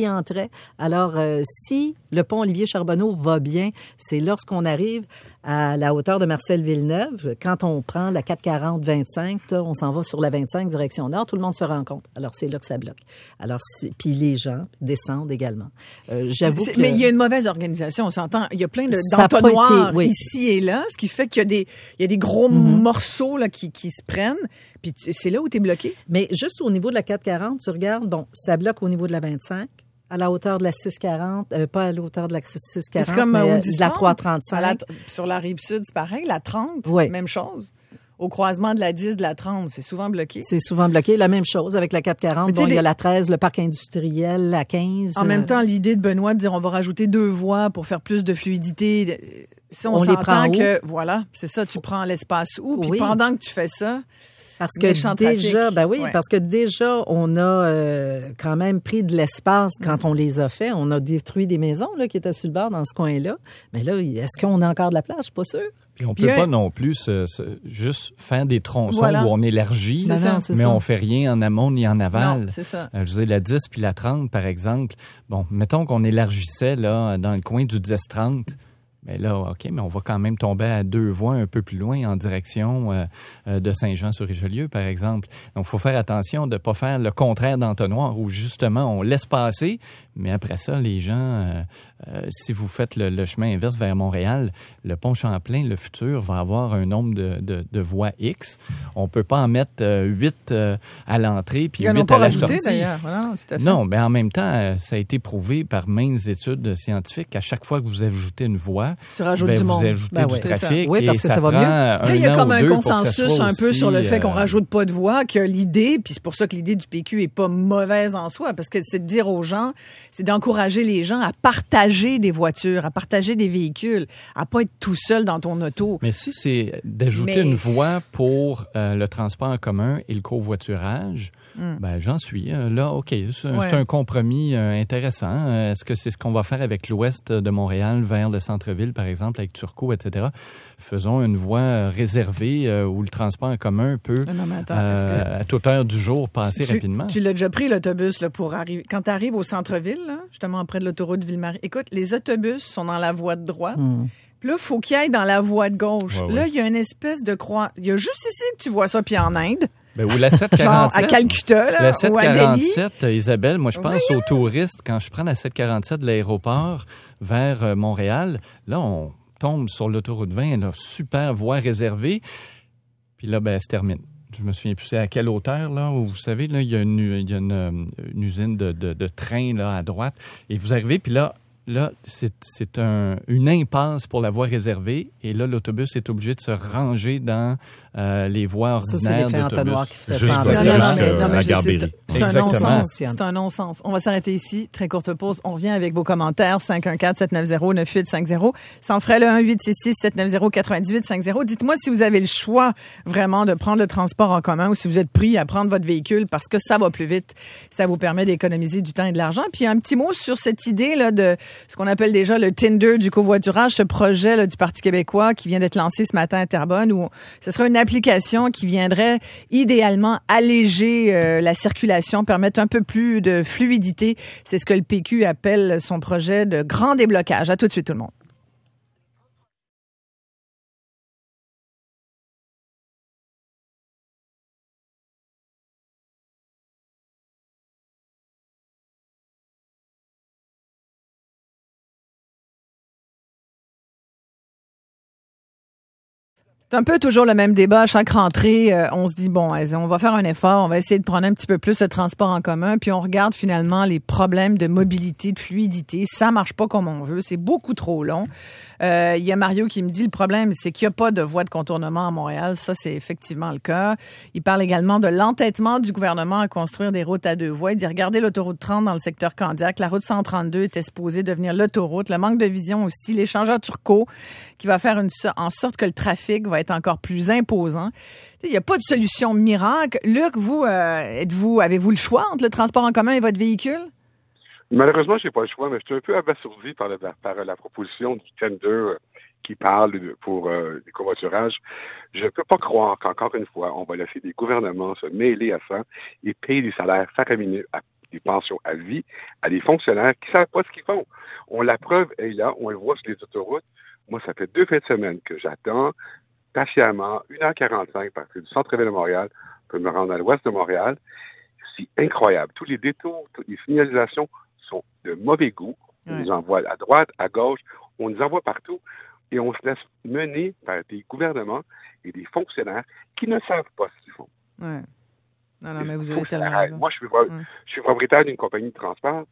Alors, euh, si le pont Olivier Charbonneau va bien, c'est lorsqu'on arrive à la hauteur de Marcel Villeneuve. Quand on prend la quatre quarante vingt-cinq, là, on s'en va sur la vingt-cinq direction nord, tout le monde se rencontre. Alors, c'est là que ça bloque. Alors, puis les gens descendent également. Euh, j'avoue c'est, que... Mais il y a une mauvaise organisation, on s'entend. Il y a plein de, Ça a pas d'entonnoirs été, oui. ici et là, ce qui fait qu'il y a des, il y a des gros mm-hmm. morceaux là, qui, qui se prennent. Puis tu, c'est là où tu es bloqué. Mais juste au niveau de la quatre quarante, tu regardes, bon, ça bloque au niveau de la vingt-cinq. À la hauteur de la six quarante, euh, pas à la hauteur de la six quarante, c'est comme mais euh, de la trois trente-cinq. La, sur la rive sud, c'est pareil. La trente, oui. même chose. Au croisement de la dix, de la trente, c'est souvent bloqué. C'est souvent bloqué. La même chose avec la quatre quarante. Bon, il y a la treize, le parc industriel, la quinze. En euh... même temps, l'idée de Benoît de dire on va rajouter deux voies pour faire plus de fluidité, si on, on s'entend les prend que, voilà, c'est ça, tu prends l'espace où, puis oui. pendant que tu fais ça... Parce que déjà, ben oui, ouais. parce que déjà, on a euh, quand même pris de l'espace quand on les a fait. On a détruit des maisons là qui étaient sur le bord dans ce coin-là. Mais là, est-ce qu'on a encore de la place? Je suis pas sûre. Puis on peut Puis, pas non plus se, se, juste faire des tronçons voilà. où on élargit, c'est ça, c'est mais ça. on fait rien en amont ni en aval. Non, c'est ça. Euh, je veux dire, la dix puis la trente, par exemple. Bon, mettons qu'on élargissait là dans le coin du dix trente. Mais là, OK, mais on va quand même tomber à deux voies un peu plus loin en direction euh, euh, de Saint-Jean-sur-Richelieu, par exemple. Donc, il faut faire attention de ne pas faire le contraire d'entonnoir où, justement, on laisse passer, mais après ça, les gens, euh, euh, si vous faites le, le chemin inverse vers Montréal, le pont Champlain, le futur, va avoir un nombre de, de, de voies X. On ne peut pas en mettre euh, huit euh, à l'entrée puis huit à la sortie. D'ailleurs. Voilà, tout à fait. Non, mais en même temps, euh, ça a été prouvé par maintes études scientifiques qu'à chaque fois que vous ajoutez une voie, tu rajoutes ben, du vous monde. ajoutez ben du oui, trafic oui, parce et que ça, ça va prend mieux. un Il y a an comme ou un deux consensus un peu aussi, sur le fait qu'on euh... rajoute pas de voies, que l'idée, puis c'est pour ça que l'idée du P Q est pas mauvaise en soi, parce que c'est de dire aux gens, c'est d'encourager les gens à partager des voitures, à partager des véhicules, à pas être tout seul dans ton auto. Mais si c'est d'ajouter Mais... une voie pour euh, le transport en commun et le covoiturage, Mm. ben j'en suis. Là, OK, c'est, ouais. c'est un compromis euh, intéressant. Est-ce que c'est ce qu'on va faire avec l'ouest de Montréal vers le centre-ville, par exemple, avec Turcot, et cetera? Faisons une voie réservée euh, où le transport en commun peut, non, mais attends, euh, que... à toute heure du jour, passer tu, rapidement. Tu l'as déjà pris, l'autobus, là, pour arriver. Quand tu arrives au centre-ville, là, justement près de l'autoroute Ville-Marie, écoute, les autobus sont dans la voie de droite. Mm. Puis là, il faut qu'ils aillent dans la voie de gauche. Ouais, là, il ouais. y a une espèce de croix. Il y a juste ici que tu vois ça, puis en Inde. Ben, ou la sept quarante-sept. Genre à Calcutta, là, la sept quarante-sept, ou à Delhi. Isabelle, moi, je pense oui. aux touristes. Quand je prends la sept quarante-sept de l'aéroport vers euh, Montréal, là, on tombe sur l'autoroute vingt, là, super voie réservée. Puis là, ben, elle se termine. Je me souviens plus c'est à quelle hauteur, là, où vous savez, là, il y a une, il y a une, une usine de, de, de train, là, à droite. Et vous arrivez, puis là, Là, c'est, c'est un, une impasse pour la voie réservée et là, l'autobus est obligé de se ranger dans euh, les voies ordinaires ça, c'est d'autobus. Qui se fait Juste sans jusqu'à la Garderie. C'est, c'est un non-sens. C'est un non-sens. On va s'arrêter ici. Très courte pause. On revient avec vos commentaires. cinq un quatre, sept neuf zéro, neuf huit cinq zéro. Ça en ferait le un huit six six, sept neuf zéro, quatre huit cinq zéro. Dites-moi si vous avez le choix vraiment de prendre le transport en commun ou si vous êtes pris à prendre votre véhicule parce que ça va plus vite. Ça vous permet d'économiser du temps et de l'argent. Puis un petit mot sur cette idée là de ce qu'on appelle déjà le Tinder du covoiturage, ce projet là, du Parti québécois qui vient d'être lancé ce matin à Terrebonne, où ce sera une application qui viendrait idéalement alléger euh, la circulation, permettre un peu plus de fluidité. C'est ce que le P Q appelle son projet de grand déblocage. À tout de suite tout le monde. C'est un peu toujours le même débat à chaque rentrée. Euh, on se dit, bon, on va faire un effort, on va essayer de prendre un petit peu plus de transport en commun, puis on regarde finalement les problèmes de mobilité, de fluidité. Ça marche pas comme on veut, c'est beaucoup trop long. Euh, il y a Mario qui me dit, le problème, c'est qu'il n'y a pas de voie de contournement à Montréal. Ça, c'est effectivement le cas. Il parle également de l'entêtement du gouvernement à construire des routes à deux voies. Il dit, regardez l'autoroute trente dans le secteur Candiac. La route cent trente-deux était supposée devenir l'autoroute. Le manque de vision aussi. L'échangeur Turcot qui va faire une, en sorte que le trafic va être encore plus imposant. Il n'y a pas de solution miracle. Luc, vous, euh, êtes-vous, avez-vous le choix entre le transport en commun et votre véhicule? Malheureusement, j'ai pas le choix, mais je suis un peu abasourdi par, le, par la proposition du Tinder qui parle de, pour euh, du covoiturage. Je ne peux pas croire qu'encore une fois, on va laisser des gouvernements se mêler à ça et payer des salaires faramineux à des pensions à vie à des fonctionnaires qui savent pas ce qu'ils font. On la preuve est là, on le voit sur les autoroutes. Moi, ça fait deux fins de semaine que j'attends patiemment une heure quarante-cinq à partir du centre-ville de Montréal pour me rendre à l'ouest de Montréal. C'est incroyable. Tous les détours, toutes les signalisations sont de mauvais goût. On Ouais. nous envoie à droite, à gauche, on nous envoie partout et on se laisse mener par des gouvernements et des fonctionnaires qui ne savent pas ce qu'ils font. Ouais. Non, non, Il mais vous faut avez que ça tellement arrête. raison. Moi, je suis, pro- Ouais. je suis propriétaire d'une compagnie de transport.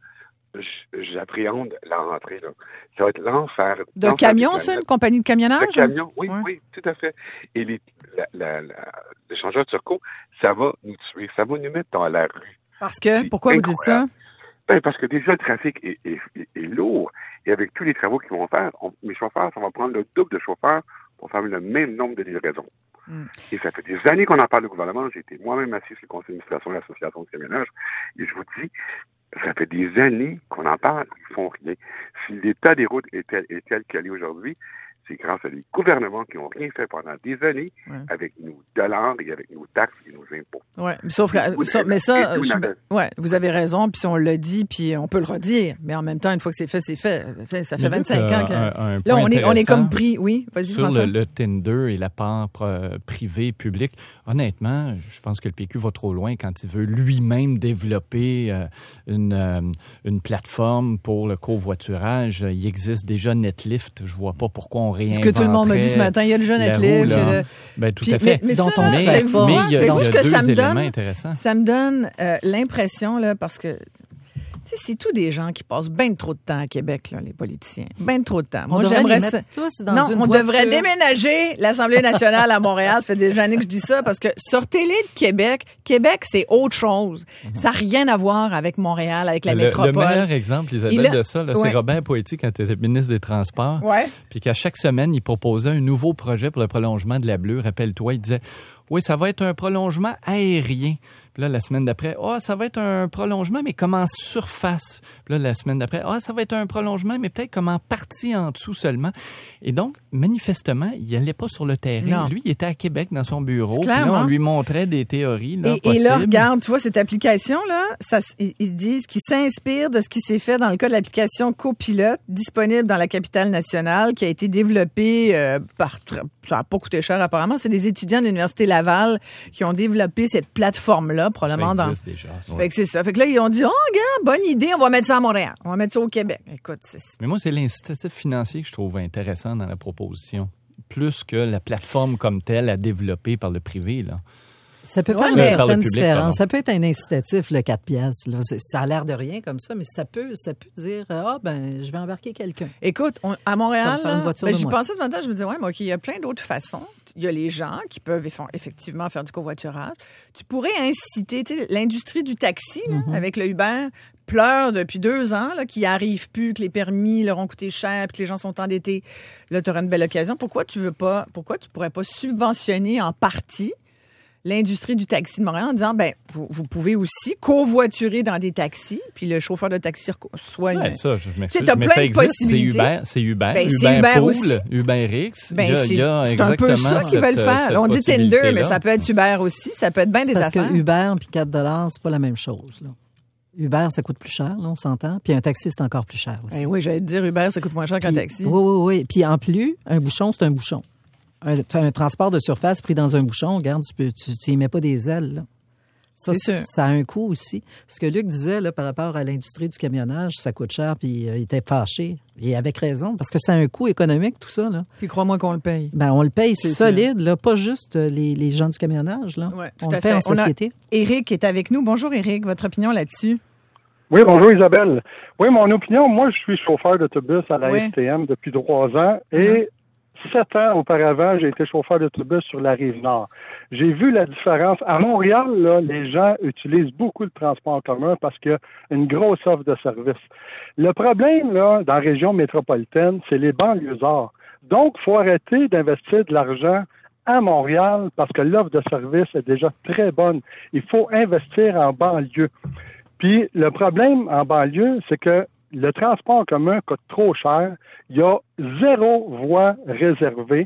J- J'appréhende la rentrée. Là. Ça va être l'enfer. De l'enfer camion, des ça, planètes. une compagnie de camionnage? De camion, oui, Ouais. oui, tout à fait. Et les, la, la, la, l'échangeur de Turco, ça va nous tuer. Ça va nous mettre dans la rue. Parce que, C'est pourquoi vous dites ça? incroyable. Ben, parce que déjà, le trafic est, est, est, est lourd. Et avec tous les travaux qu'ils vont faire, on, mes chauffeurs, ça va prendre le double de chauffeurs pour faire le même nombre de livraisons. Mm. Et ça fait des années qu'on en parle au gouvernement. J'ai été moi-même assis sur le conseil d'administration de l'Association de camionnage. Et je vous dis, ça fait des années qu'on en parle. Ils font rien. Si l'état des routes est tel, est tel qu'il est aujourd'hui, c'est grâce à des gouvernements qui n'ont rien fait pendant des années Ouais. avec nos dollars et avec nos taxes et nos impôts. Ouais, mais sauf que, Et vous ça- n'avez- mais ça, et vous je suis- n'avez- ouais, vous avez raison, puis on l'a dit, puis on peut le redire, mais en même temps, une fois que c'est fait, c'est fait. Ça, ça fait Mais vingt-cinq là, ans que un- un là, point on est, on est intéressant comme pris. Oui, vas-y, sur François. le, le Tinder et la part euh, privée, publique. Honnêtement, je pense que le P Q va trop loin quand il veut lui-même développer euh, une, euh, une plateforme pour le covoiturage. Il existe déjà Netlift. Je vois pas pourquoi on Ce réinventerait que tout le monde m'a dit ce matin, il y a le jeune la Netlift, roue, il y a là. le- Ben, tout Puis- à fait. mais- mais Dont ça, on là, ne c'est sait vous, pas. Mais hein, il y a, c'est il vous y ce a que deux ça me éléments donne. intéressants. Ça me donne euh, l'impression, là, parce que, tu sais, c'est tous des gens qui passent bien trop de temps à Québec, là, les politiciens. Bien trop de temps. On Moi, devrait j'aimerais les ça. mettre tous dans Non, une on voiture. devrait déménager l'Assemblée nationale à Montréal. Ça fait des années que je dis ça parce que sortez-les de Québec. Québec, c'est autre chose. Ça n'a rien à voir avec Montréal, avec la le, métropole. le meilleur exemple, Isabelle, Il a- de ça, là, Ouais. c'est Robert Poitier quand il était ministre des Transports. Ouais. Puis qu'à chaque semaine, il proposait un nouveau projet pour le prolongement de la Bleue. Rappelle-toi, il disait, oui, ça va être un prolongement aérien. Puis là, la semaine d'après, ah, oh, ça va être un prolongement, mais comme en surface. Puis là, la semaine d'après, ah, oh, ça va être un prolongement, mais peut-être comme en partie en dessous seulement. Et donc, manifestement, il n'allait pas sur le terrain. Non. Lui, il était à Québec dans son bureau. Puis Clairement. là, on lui montrait des théories là, Et, et possibles. là, regarde, tu vois, cette application-là, ça, s- ils, ils disent qu'ils s'inspirent de ce qui s'est fait dans le cas de l'application Copilot, disponible dans la capitale nationale, qui a été développée euh, par... Ça n'a pas coûté cher, apparemment. C'est des étudiants de l'Université Laval qui ont développé cette plateforme-là, probablement Ça dans... existe déjà. ça. Fait que c'est ça. Fait que là, ils ont dit, oh, regarde, bonne idée, on va mettre ça à Montréal. On va mettre ça au Québec. Écoute, c'est... Mais moi, c'est l'incitatif financier que je trouve intéressant dans la proposition, plus que la plateforme comme telle à développer par le privé. Là. Ça peut Ouais, faire mais- une Par le certaine public, différence. pardon. Ça peut être un incitatif, le quatre piastres. Là. C'est- Ça a l'air de rien comme ça, mais ça peut, ça peut dire, ah, ben, je vais embarquer quelqu'un. Écoute, on- à Ça Montréal, va faire une là, voiture ben, de j'y moins. pensais ce matin, je me disais, ouais, mais OK, il y a plein d'autres façons. Il y a les gens qui peuvent eff- effectivement faire du covoiturage. Tu pourrais inciter, tu sais, l'industrie du taxi, là, Mm-hmm. avec le Uber, pleure depuis deux ans, là, qu'ils n'y arrivent plus, que les permis leur ont coûté cher, puis que les gens sont endettés. Là, tu auras une belle occasion. Pourquoi tu veux pas, pourquoi tu pourrais pas subventionner en partie l'industrie du taxi de Montréal en disant, ben, vous, vous pouvez aussi covoiturer dans des taxis, puis le chauffeur de taxi reco- soit Ouais, une- ça, je m'excuse. Tu sais, t'as mais plein ça de existe, possibilités. C'est Uber, c'est Uber, Ben, c'est Uber, Uber Pool, aussi. Uber X. Ben, il y a, c'est il y a c'est un peu exactement ça qu'ils veulent cette, faire. cette On dit Tinder, possibilité-là. mais ça peut être Uber aussi. Ça peut être bien C'est des parce affaires. que Uber puis quatre dollars, c'est pas la même chose. Là. Uber, ça coûte plus cher, là, on s'entend. Puis un taxi, c'est encore plus cher aussi. Ben oui, j'allais te dire Uber, ça coûte moins cher qu'un Puis- taxi. Oui, oui, oui. Puis en plus, un bouchon, c'est un bouchon. Un, t'as un transport de surface pris dans un bouchon, regarde, tu peux, tu, tu y mets pas des ailes, là. Ça, C'est sûr. ça a un coût aussi. Ce que Luc disait là, par rapport à l'industrie du camionnage, ça coûte cher, puis euh, il était fâché. Et avec raison, parce que ça a un coût économique, tout ça. Là. Puis crois-moi qu'on le paye. Ben, on le paye C'est solide, là, pas juste euh, les, les gens du camionnage. Là. Ouais, tout on à le paye fait. en On a- société. Éric est avec nous. Bonjour Éric, votre opinion là-dessus? Oui, bonjour Isabelle. Oui, mon opinion, moi je suis chauffeur d'autobus à la Oui. S T M depuis trois ans et sept ans auparavant, j'ai été chauffeur d'autobus sur la Rive-Nord. J'ai vu la différence. À Montréal, là, les gens utilisent beaucoup le transport en commun parce qu'il y a une grosse offre de services. Le problème, là, dans la région métropolitaine, c'est les banlieusards. Donc, il faut arrêter d'investir de l'argent à Montréal parce que l'offre de services est déjà très bonne. Il faut investir en banlieue. Puis le problème en banlieue, c'est que le transport en commun coûte trop cher. Il y a zéro voie réservée.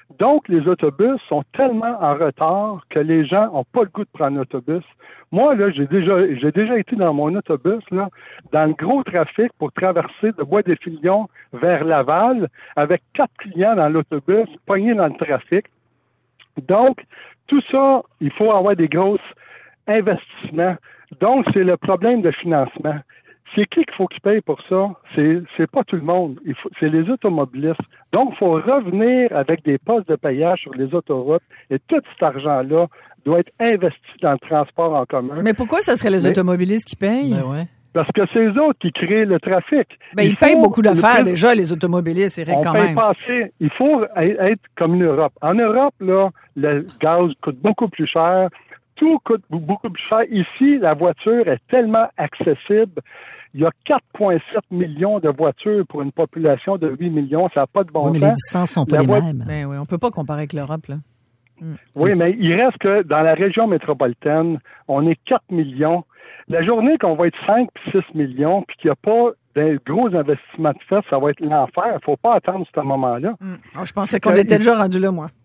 Donc, les autobus sont tellement en retard que les gens n'ont pas le goût de prendre l'autobus. Moi, là, j'ai déjà j'ai déjà été dans mon autobus, là, dans le gros trafic pour traverser de Bois-des-Filions vers Laval, avec quatre clients dans l'autobus, pognés dans le trafic. Donc, tout ça, il faut avoir des gros investissements. Donc, c'est le problème de financement. C'est qui qu'il faut qu'il paye pour ça? C'est, c'est pas tout le monde. Il faut, c'est les automobilistes. Donc, il faut revenir avec des postes de payage sur les autoroutes et tout cet argent-là doit être investi dans le transport en commun. Mais pourquoi ça serait les Mais, automobilistes qui payent? Ben ouais. Parce que c'est eux autres qui créent le trafic. Ben, ils payent beaucoup d'affaires déjà, les automobilistes, Éric, quand même. On paye pas assez. Il faut être comme l'Europe. En Europe, là, le gaz coûte beaucoup plus cher. Tout coûte beaucoup plus cher. Ici, la voiture est tellement accessible. Il y a quatre virgule sept millions de voitures pour une population de huit millions. Ça n'a pas de bon oui, sens. Mais les distances sont pas la les vo- mêmes. Ben oui, on peut pas comparer avec l'Europe, là. Mm. Oui, mais il reste que dans la région métropolitaine, on est quatre millions. La journée qu'on va être cinq puis six millions, puis qu'il n'y a pas de gros investissements de fait, ça va être l'enfer. Il ne faut pas attendre ce moment-là. Mm. Oh, je pensais qu'on euh, était déjà rendu là, moi.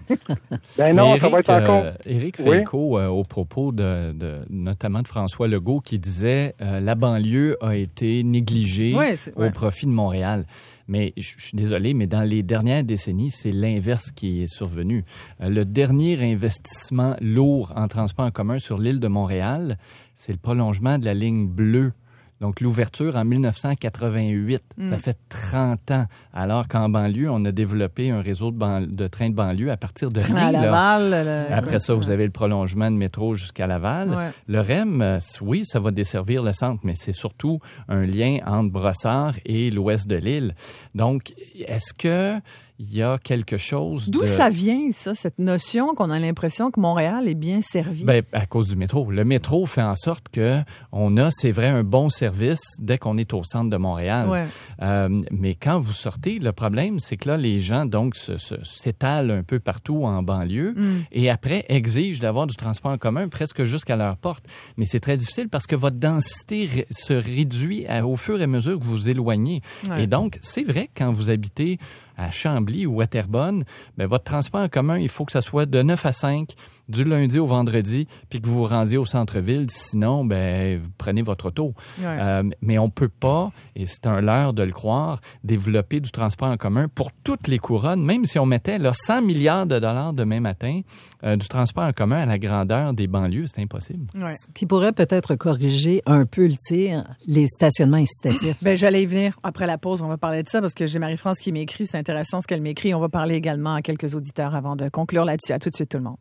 Ben non, Éric, ça va être encore... Euh, Éric fait oui? écho euh, au propos de, de, notamment de François Legault, qui disait euh, la banlieue a été négligée oui, au ouais. profit de Montréal. Mais je suis désolé, mais dans les dernières décennies, c'est l'inverse qui est survenu. Euh, le dernier investissement lourd en transport en commun sur l'île de Montréal, c'est le prolongement de la ligne bleue. Donc, l'ouverture en dix-neuf cent quatre-vingt-huit, mm. ça fait trente ans. Alors qu'en banlieue, on a développé un réseau de, ban- de trains de banlieue à partir de rien. À Laval. Le... Après ça, vous avez le prolongement de métro jusqu'à Laval. Ouais. Le R E M, oui, ça va desservir le centre, mais c'est surtout un lien entre Brossard et l'ouest de l'île. Donc, est-ce que il y a quelque chose D'où de... ça vient, ça, cette notion qu'on a l'impression que Montréal est bien servi? Ben, à cause du métro. Le métro fait en sorte que on a, c'est vrai, un bon service dès qu'on est au centre de Montréal. Ouais. Euh, mais quand vous sortez, le problème, c'est que là, les gens, donc, se, se, s'étalent un peu partout en banlieue mm. et après exigent d'avoir du transport en commun presque jusqu'à leur porte. Mais c'est très difficile parce que votre densité ré- se réduit à, au fur et à mesure que vous vous éloignez. Ouais. Et donc, c'est vrai que quand vous habitez à Chambly ou à Terrebonne, ben votre transport en commun, il faut que ça soit de neuf à cinq, du lundi au vendredi, puis que vous vous rendiez au centre-ville. Sinon, ben vous prenez votre auto. Ouais. Euh, mais on peut pas, et c'est un leurre de le croire, développer du transport en commun pour toutes les couronnes, même si on mettait là, cent milliards de dollars demain matin, euh, du transport en commun à la grandeur des banlieues, c'est impossible. Ouais. Ce qui pourrait peut-être corriger un peu le tir, les stationnements incitatifs. Ben, j'allais y venir. Après la pause, on va parler de ça parce que j'ai Marie-France qui m'écrit. C'est intéressant ce qu'elle m'écrit. On va parler également à quelques auditeurs avant de conclure là-dessus. À tout de suite, tout le monde.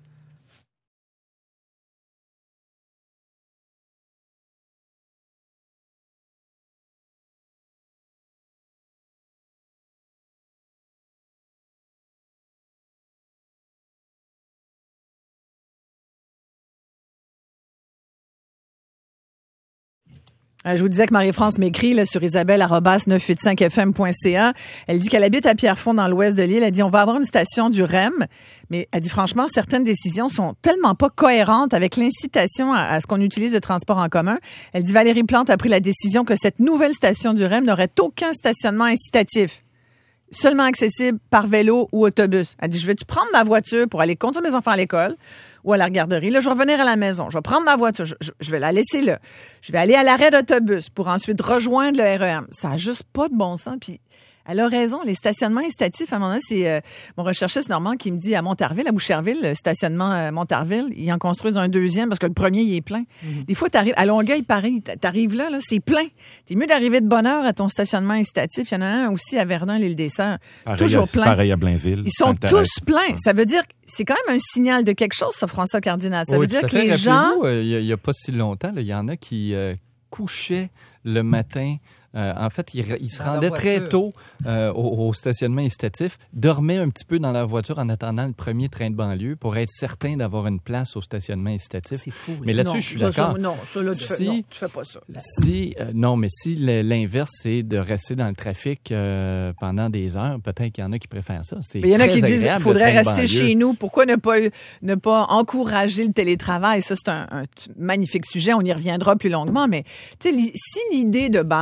Je vous disais que Marie-France m'écrit là, sur isabelle arobase neuf cent quatre-vingt-cinq f m point c a. Elle dit qu'elle habite à Pierrefonds dans l'ouest de l'île. Elle dit on va avoir une station du R E M, mais elle dit franchement certaines décisions sont tellement pas cohérentes avec l'incitation à, à ce qu'on utilise le transport en commun. Elle dit Valérie Plante a pris la décision que cette nouvelle station du R E M n'aurait aucun stationnement incitatif, seulement accessible par vélo ou autobus. Elle dit je vais-tu prendre ma voiture pour aller conduire mes enfants à l'école ou à la garderie. Là, je vais revenir à la maison. Je vais prendre ma voiture. Je, je, je vais la laisser là. Je vais aller à l'arrêt d'autobus pour ensuite rejoindre le R E M. Ça n'a juste pas de bon sens. Puis, elle a raison. Les stationnements incitatifs, à un moment donné, c'est euh, mon recherchiste normand qui me dit à Montarville, à Boucherville, le stationnement euh, Montarville, ils en construisent un deuxième parce que le premier, il est plein. Mm-hmm. Des fois, t'arrives à Longueuil, pareil, t'arrives là, là, c'est plein. T'es mieux d'arriver de bonne heure à ton stationnement incitatif. Il y en a un aussi à Verdun, l'île des Sœurs. Pareil, toujours c'est plein. Pareil à Blainville. Ils sont tous pleins. Ça veut dire que c'est quand même un signal de quelque chose, ça, François Cardinal. Ça oui, veut dire que fait. les gens... Euh, il n'y a, a pas si longtemps, il y en a qui euh, couchaient le matin. Euh, en fait, ils, ils se rendaient très tôt euh, au, au stationnement incitatif, dormaient un petit peu dans leur voiture en attendant le premier train de banlieue pour être certain d'avoir une place au stationnement incitatif. C'est fou. Mais là-dessus, non, je suis ça, d'accord. Ça, non, ça, là, tu, si, fais, non, tu fais pas ça. Si, euh, non, mais si le, l'inverse, c'est de rester dans le trafic euh, pendant des heures, peut-être qu'il y en a qui préfèrent ça. C'est mais il y en a qui agréable, disent qu'il faudrait rester chez nous. Pourquoi ne pas, ne pas encourager le télétravail? Ça, c'est un, un magnifique sujet. On y reviendra plus longuement. Mais tu sais, si l'idée de base,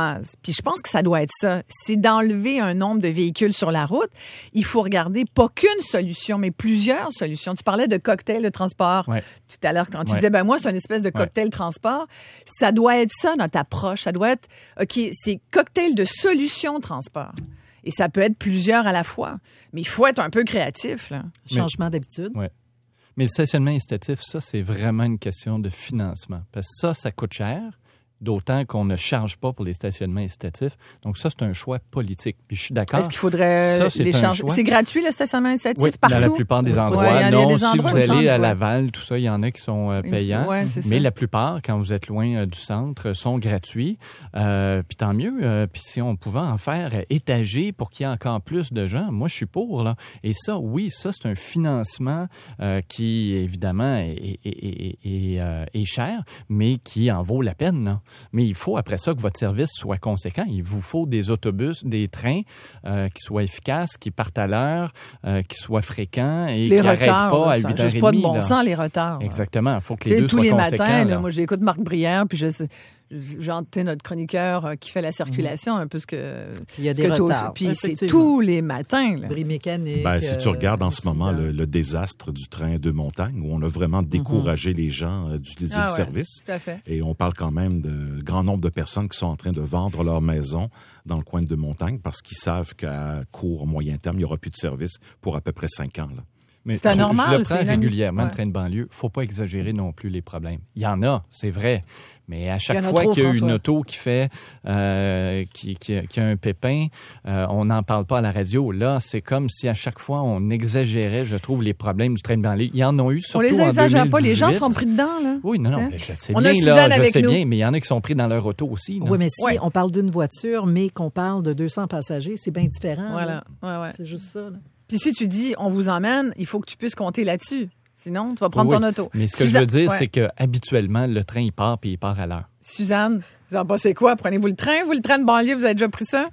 Puis je pense que ça doit être ça. C'est d'enlever un nombre de véhicules sur la route. Il faut regarder pas qu'une solution, mais plusieurs solutions. Tu parlais de cocktail de transport ouais. tout à l'heure quand tu ouais. disais, ben moi, c'est une espèce de cocktail ouais. transport. Ça doit être ça, notre approche. Ça doit être, OK, c'est cocktail de solutions transport. Et ça peut être plusieurs à la fois. Mais il faut être un peu créatif, là. Changement mais, d'habitude. Oui. Mais le stationnement incitatif, ça, c'est vraiment une question de financement. Parce que ça, ça coûte cher, d'autant qu'on ne charge pas pour les stationnements incitatifs. Donc ça, c'est un choix politique. Puis je suis d'accord. Est-ce qu'il faudrait ça, c'est les charger? C'est gratuit, le stationnement incitatif, oui, partout? Dans la plupart des endroits. Ouais, non, des si endroits vous allez semble, à ouais. Laval, tout ça, il y en a qui sont euh, payants. Ouais, mais ça. la plupart, quand vous êtes loin euh, du centre, sont gratuits. Euh, puis tant mieux. Euh, puis si on pouvait en faire euh, étager pour qu'il y ait encore plus de gens, moi, je suis pour. Là. Et ça, oui, ça, c'est un financement euh, qui, évidemment, est, est, est, est, euh, est cher, mais qui en vaut la peine. Là. Mais il faut, après ça, que votre service soit conséquent. Il vous faut des autobus, des trains euh, qui soient efficaces, qui partent à l'heure, euh, qui soient fréquents et les qui n'arrêtent pas à huit heures trente. Juste pas de bon sens, les retards. Exactement. Il faut que les les deux tous soient les conséquents. Matins, là, là. moi, j'écoute Marc Brière, puis je sais... J'entends notre chroniqueur euh, qui fait la circulation, mmh. un peu ce que... Il y a des retards. Puis c'est tous les matins. Là. Bris mécanique. Ben, si tu regardes en euh, ce moment le, le désastre du train de montagne, où on a vraiment découragé mmh. les gens euh, d'utiliser ah, le ouais, service. Tout à fait. Et on parle quand même de grand nombre de personnes qui sont en train de vendre leur maison dans le coin de montagne parce qu'ils savent qu'à court, moyen terme, il n'y aura plus de service pour à peu près cinq ans. Là. Mais c'est je, anormal. Je le prends régulièrement, ouais. le train de banlieue. Faut pas exagérer non plus les problèmes. Il y en a, c'est vrai. Mais à chaque il fois trop, qu'il y a François. une auto qui fait, euh, qui, qui, qui a un pépin, euh, on n'en parle pas à la radio. Là, c'est comme si à chaque fois on exagérait, je trouve, les problèmes du train de banlieue. Il y en a eu surtout en deux mille dix-huit. On les exagère pas, les gens sont pris dedans, là. Oui, non, non, mais je sais on bien, a là, je avec sais nous. bien, mais il y en a qui sont pris dans leur auto aussi. Là. Oui, mais si ouais. on parle d'une voiture, mais qu'on parle de deux cents passagers, c'est bien différent. Voilà, ouais, ouais. C'est juste ça, là. Puis si tu dis, on vous emmène, il faut que tu puisses compter là-dessus. Sinon, tu vas prendre oui, ton auto. Mais ce que Suzanne, je veux dire, ouais. c'est que habituellement, le train, il part puis il part à l'heure. Suzanne, vous en pensez quoi? Prenez-vous le train, vous, le train de banlieue? Vous avez déjà pris ça?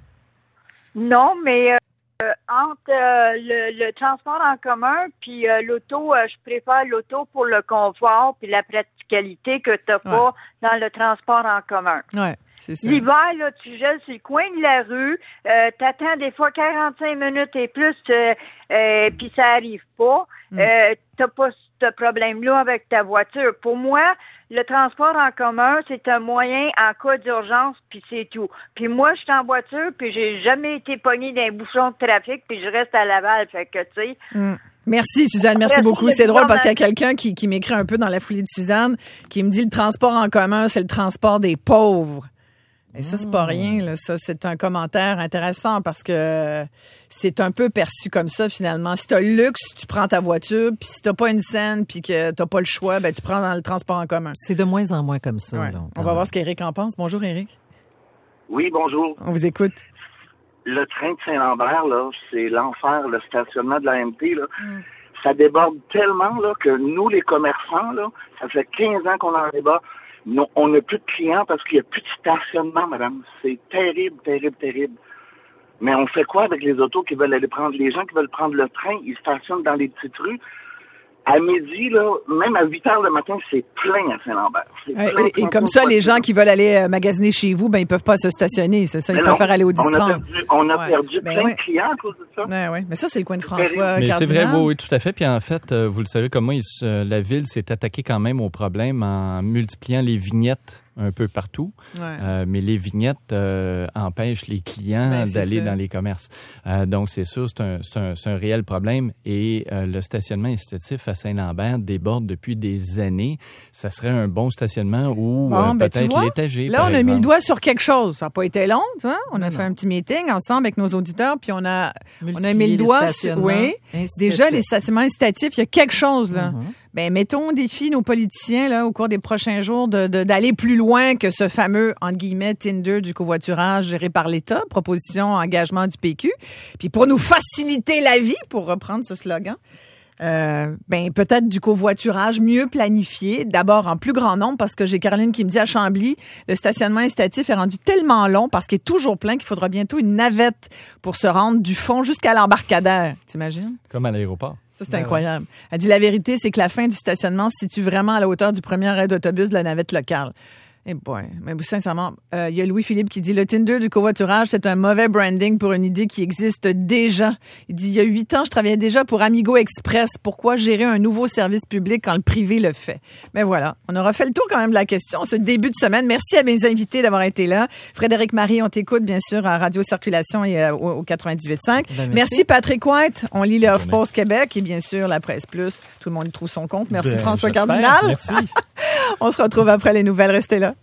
Non, mais euh, entre euh, le, le transport en commun puis euh, l'auto, euh, je préfère l'auto pour le confort puis la praticalité que tu n'as ouais. pas dans le transport en commun. Oui, c'est ça. L'hiver, là, tu gèles sur le coin de la rue, euh, t'attends des fois quarante-cinq minutes et plus, euh, euh, puis ça arrive pas. Mm. Euh, t'as pas ce problème-là avec ta voiture. Pour moi, le transport en commun, c'est un moyen en cas d'urgence, puis c'est tout. Puis moi, je suis en voiture, puis j'ai jamais été pognée dans un bouchon de trafic, puis je reste à Laval, fait que, tu sais... Mm. Merci, Suzanne. Merci beaucoup. C'est drôle parce qu'il y a quelqu'un qui, qui m'écrit un peu dans la foulée de Suzanne, qui me dit le transport en commun, c'est le transport des pauvres. Et ça, c'est pas rien, là. Ça, c'est un commentaire intéressant parce que c'est un peu perçu comme ça, finalement. Si t'as le luxe, tu prends ta voiture, puis si t'as pas une scène, puis que t'as pas le choix, ben tu prends dans le transport en commun. C'est de moins en moins comme ça. Ouais. Là, on va voir ce qu'Éric en pense. Bonjour, Éric. Oui, bonjour. On vous écoute. Le train de Saint-Lambert, là, c'est l'enfer, le stationnement de la M T, là. Mm. Ça déborde tellement, là, que nous, les commerçants, là, ça fait quinze ans qu'on en débat. Non, on n'a plus de clients parce qu'il n'y a plus de stationnement, madame. C'est terrible, terrible, terrible. Mais on fait quoi avec les autos qui veulent aller prendre, les gens qui veulent prendre le train, ils stationnent dans les petites rues. À midi, là, même à huit heures le matin, c'est plein à Saint-Lambert. C'est plein, et, plein, et plein, comme plein, ça, plein, les plein. gens qui veulent aller magasiner chez vous, ben ils peuvent pas se stationner, c'est ça. Ils mais préfèrent non, aller au on a dix-trente. perdu, on a ouais. perdu ben plein ouais. de clients à cause de ça. Ouais, ouais. Mais ça, c'est le coin de François Mais Cardinal. c'est vrai, oui, oui, tout à fait. Puis en fait, euh, vous le savez comme moi, il, euh, la ville s'est attaquée quand même au problème en multipliant les vignettes un peu partout. Ouais. Euh, mais les vignettes euh, empêchent les clients ben, d'aller ça. dans les commerces. Euh, donc, c'est sûr, c'est un, c'est un, c'est un réel problème. Et euh, le stationnement incitatif à Saint-Lambert déborde depuis des années. Ça serait un bon stationnement ou bon, euh, ben, peut-être l'étagé, là, par on a exemple. mis le doigt sur quelque chose. Ça n'a pas été long, tu vois. On a non, fait non. un petit meeting ensemble avec nos auditeurs, puis on a, on a Multiplier mis le les doigt sur... stationnements Oui, incitatifs. déjà, les stationnements incitatifs, il y a quelque chose, là. Mm-hmm. Ben, mettons au défi nos politiciens, là, au cours des prochains jours, de, de, d'aller plus loin que ce fameux, entre guillemets, Tinder du covoiturage géré par l'État, proposition, engagement du P Q. Puis pour nous faciliter la vie, pour reprendre ce slogan, euh, ben, peut-être du covoiturage mieux planifié, d'abord en plus grand nombre, parce que j'ai Caroline qui me dit à Chambly, le stationnement incitatif est rendu tellement long parce qu'il est toujours plein qu'il faudra bientôt une navette pour se rendre du fond jusqu'à l'embarcadère. T'imagines? Comme à l'aéroport. Ça, c'est ben incroyable. Elle dit la vérité, c'est que la fin du stationnement se situe vraiment à la hauteur du premier arrêt d'autobus de la navette locale. Eh boy, mais sincèrement, il euh, y a Louis-Philippe qui dit « Le Tinder du covoiturage, c'est un mauvais branding pour une idée qui existe déjà. » Il dit « Il y a huit ans, je travaillais déjà pour Amigo Express. Pourquoi gérer un nouveau service public quand le privé le fait? » Mais voilà, on aura fait le tour quand même de la question ce début de semaine. Merci à mes invités d'avoir été là. Frédéric Marie, on t'écoute bien sûr à Radio Circulation et euh, au, au quatre-vingt-dix-huit virgule cinq. Ben, merci. merci Patrick White. On lit le HuffPost Québec et bien sûr la Presse Plus. Tout le monde y trouve son compte. Merci ben, François Cardinal. Merci. On se retrouve après les nouvelles. Restez là.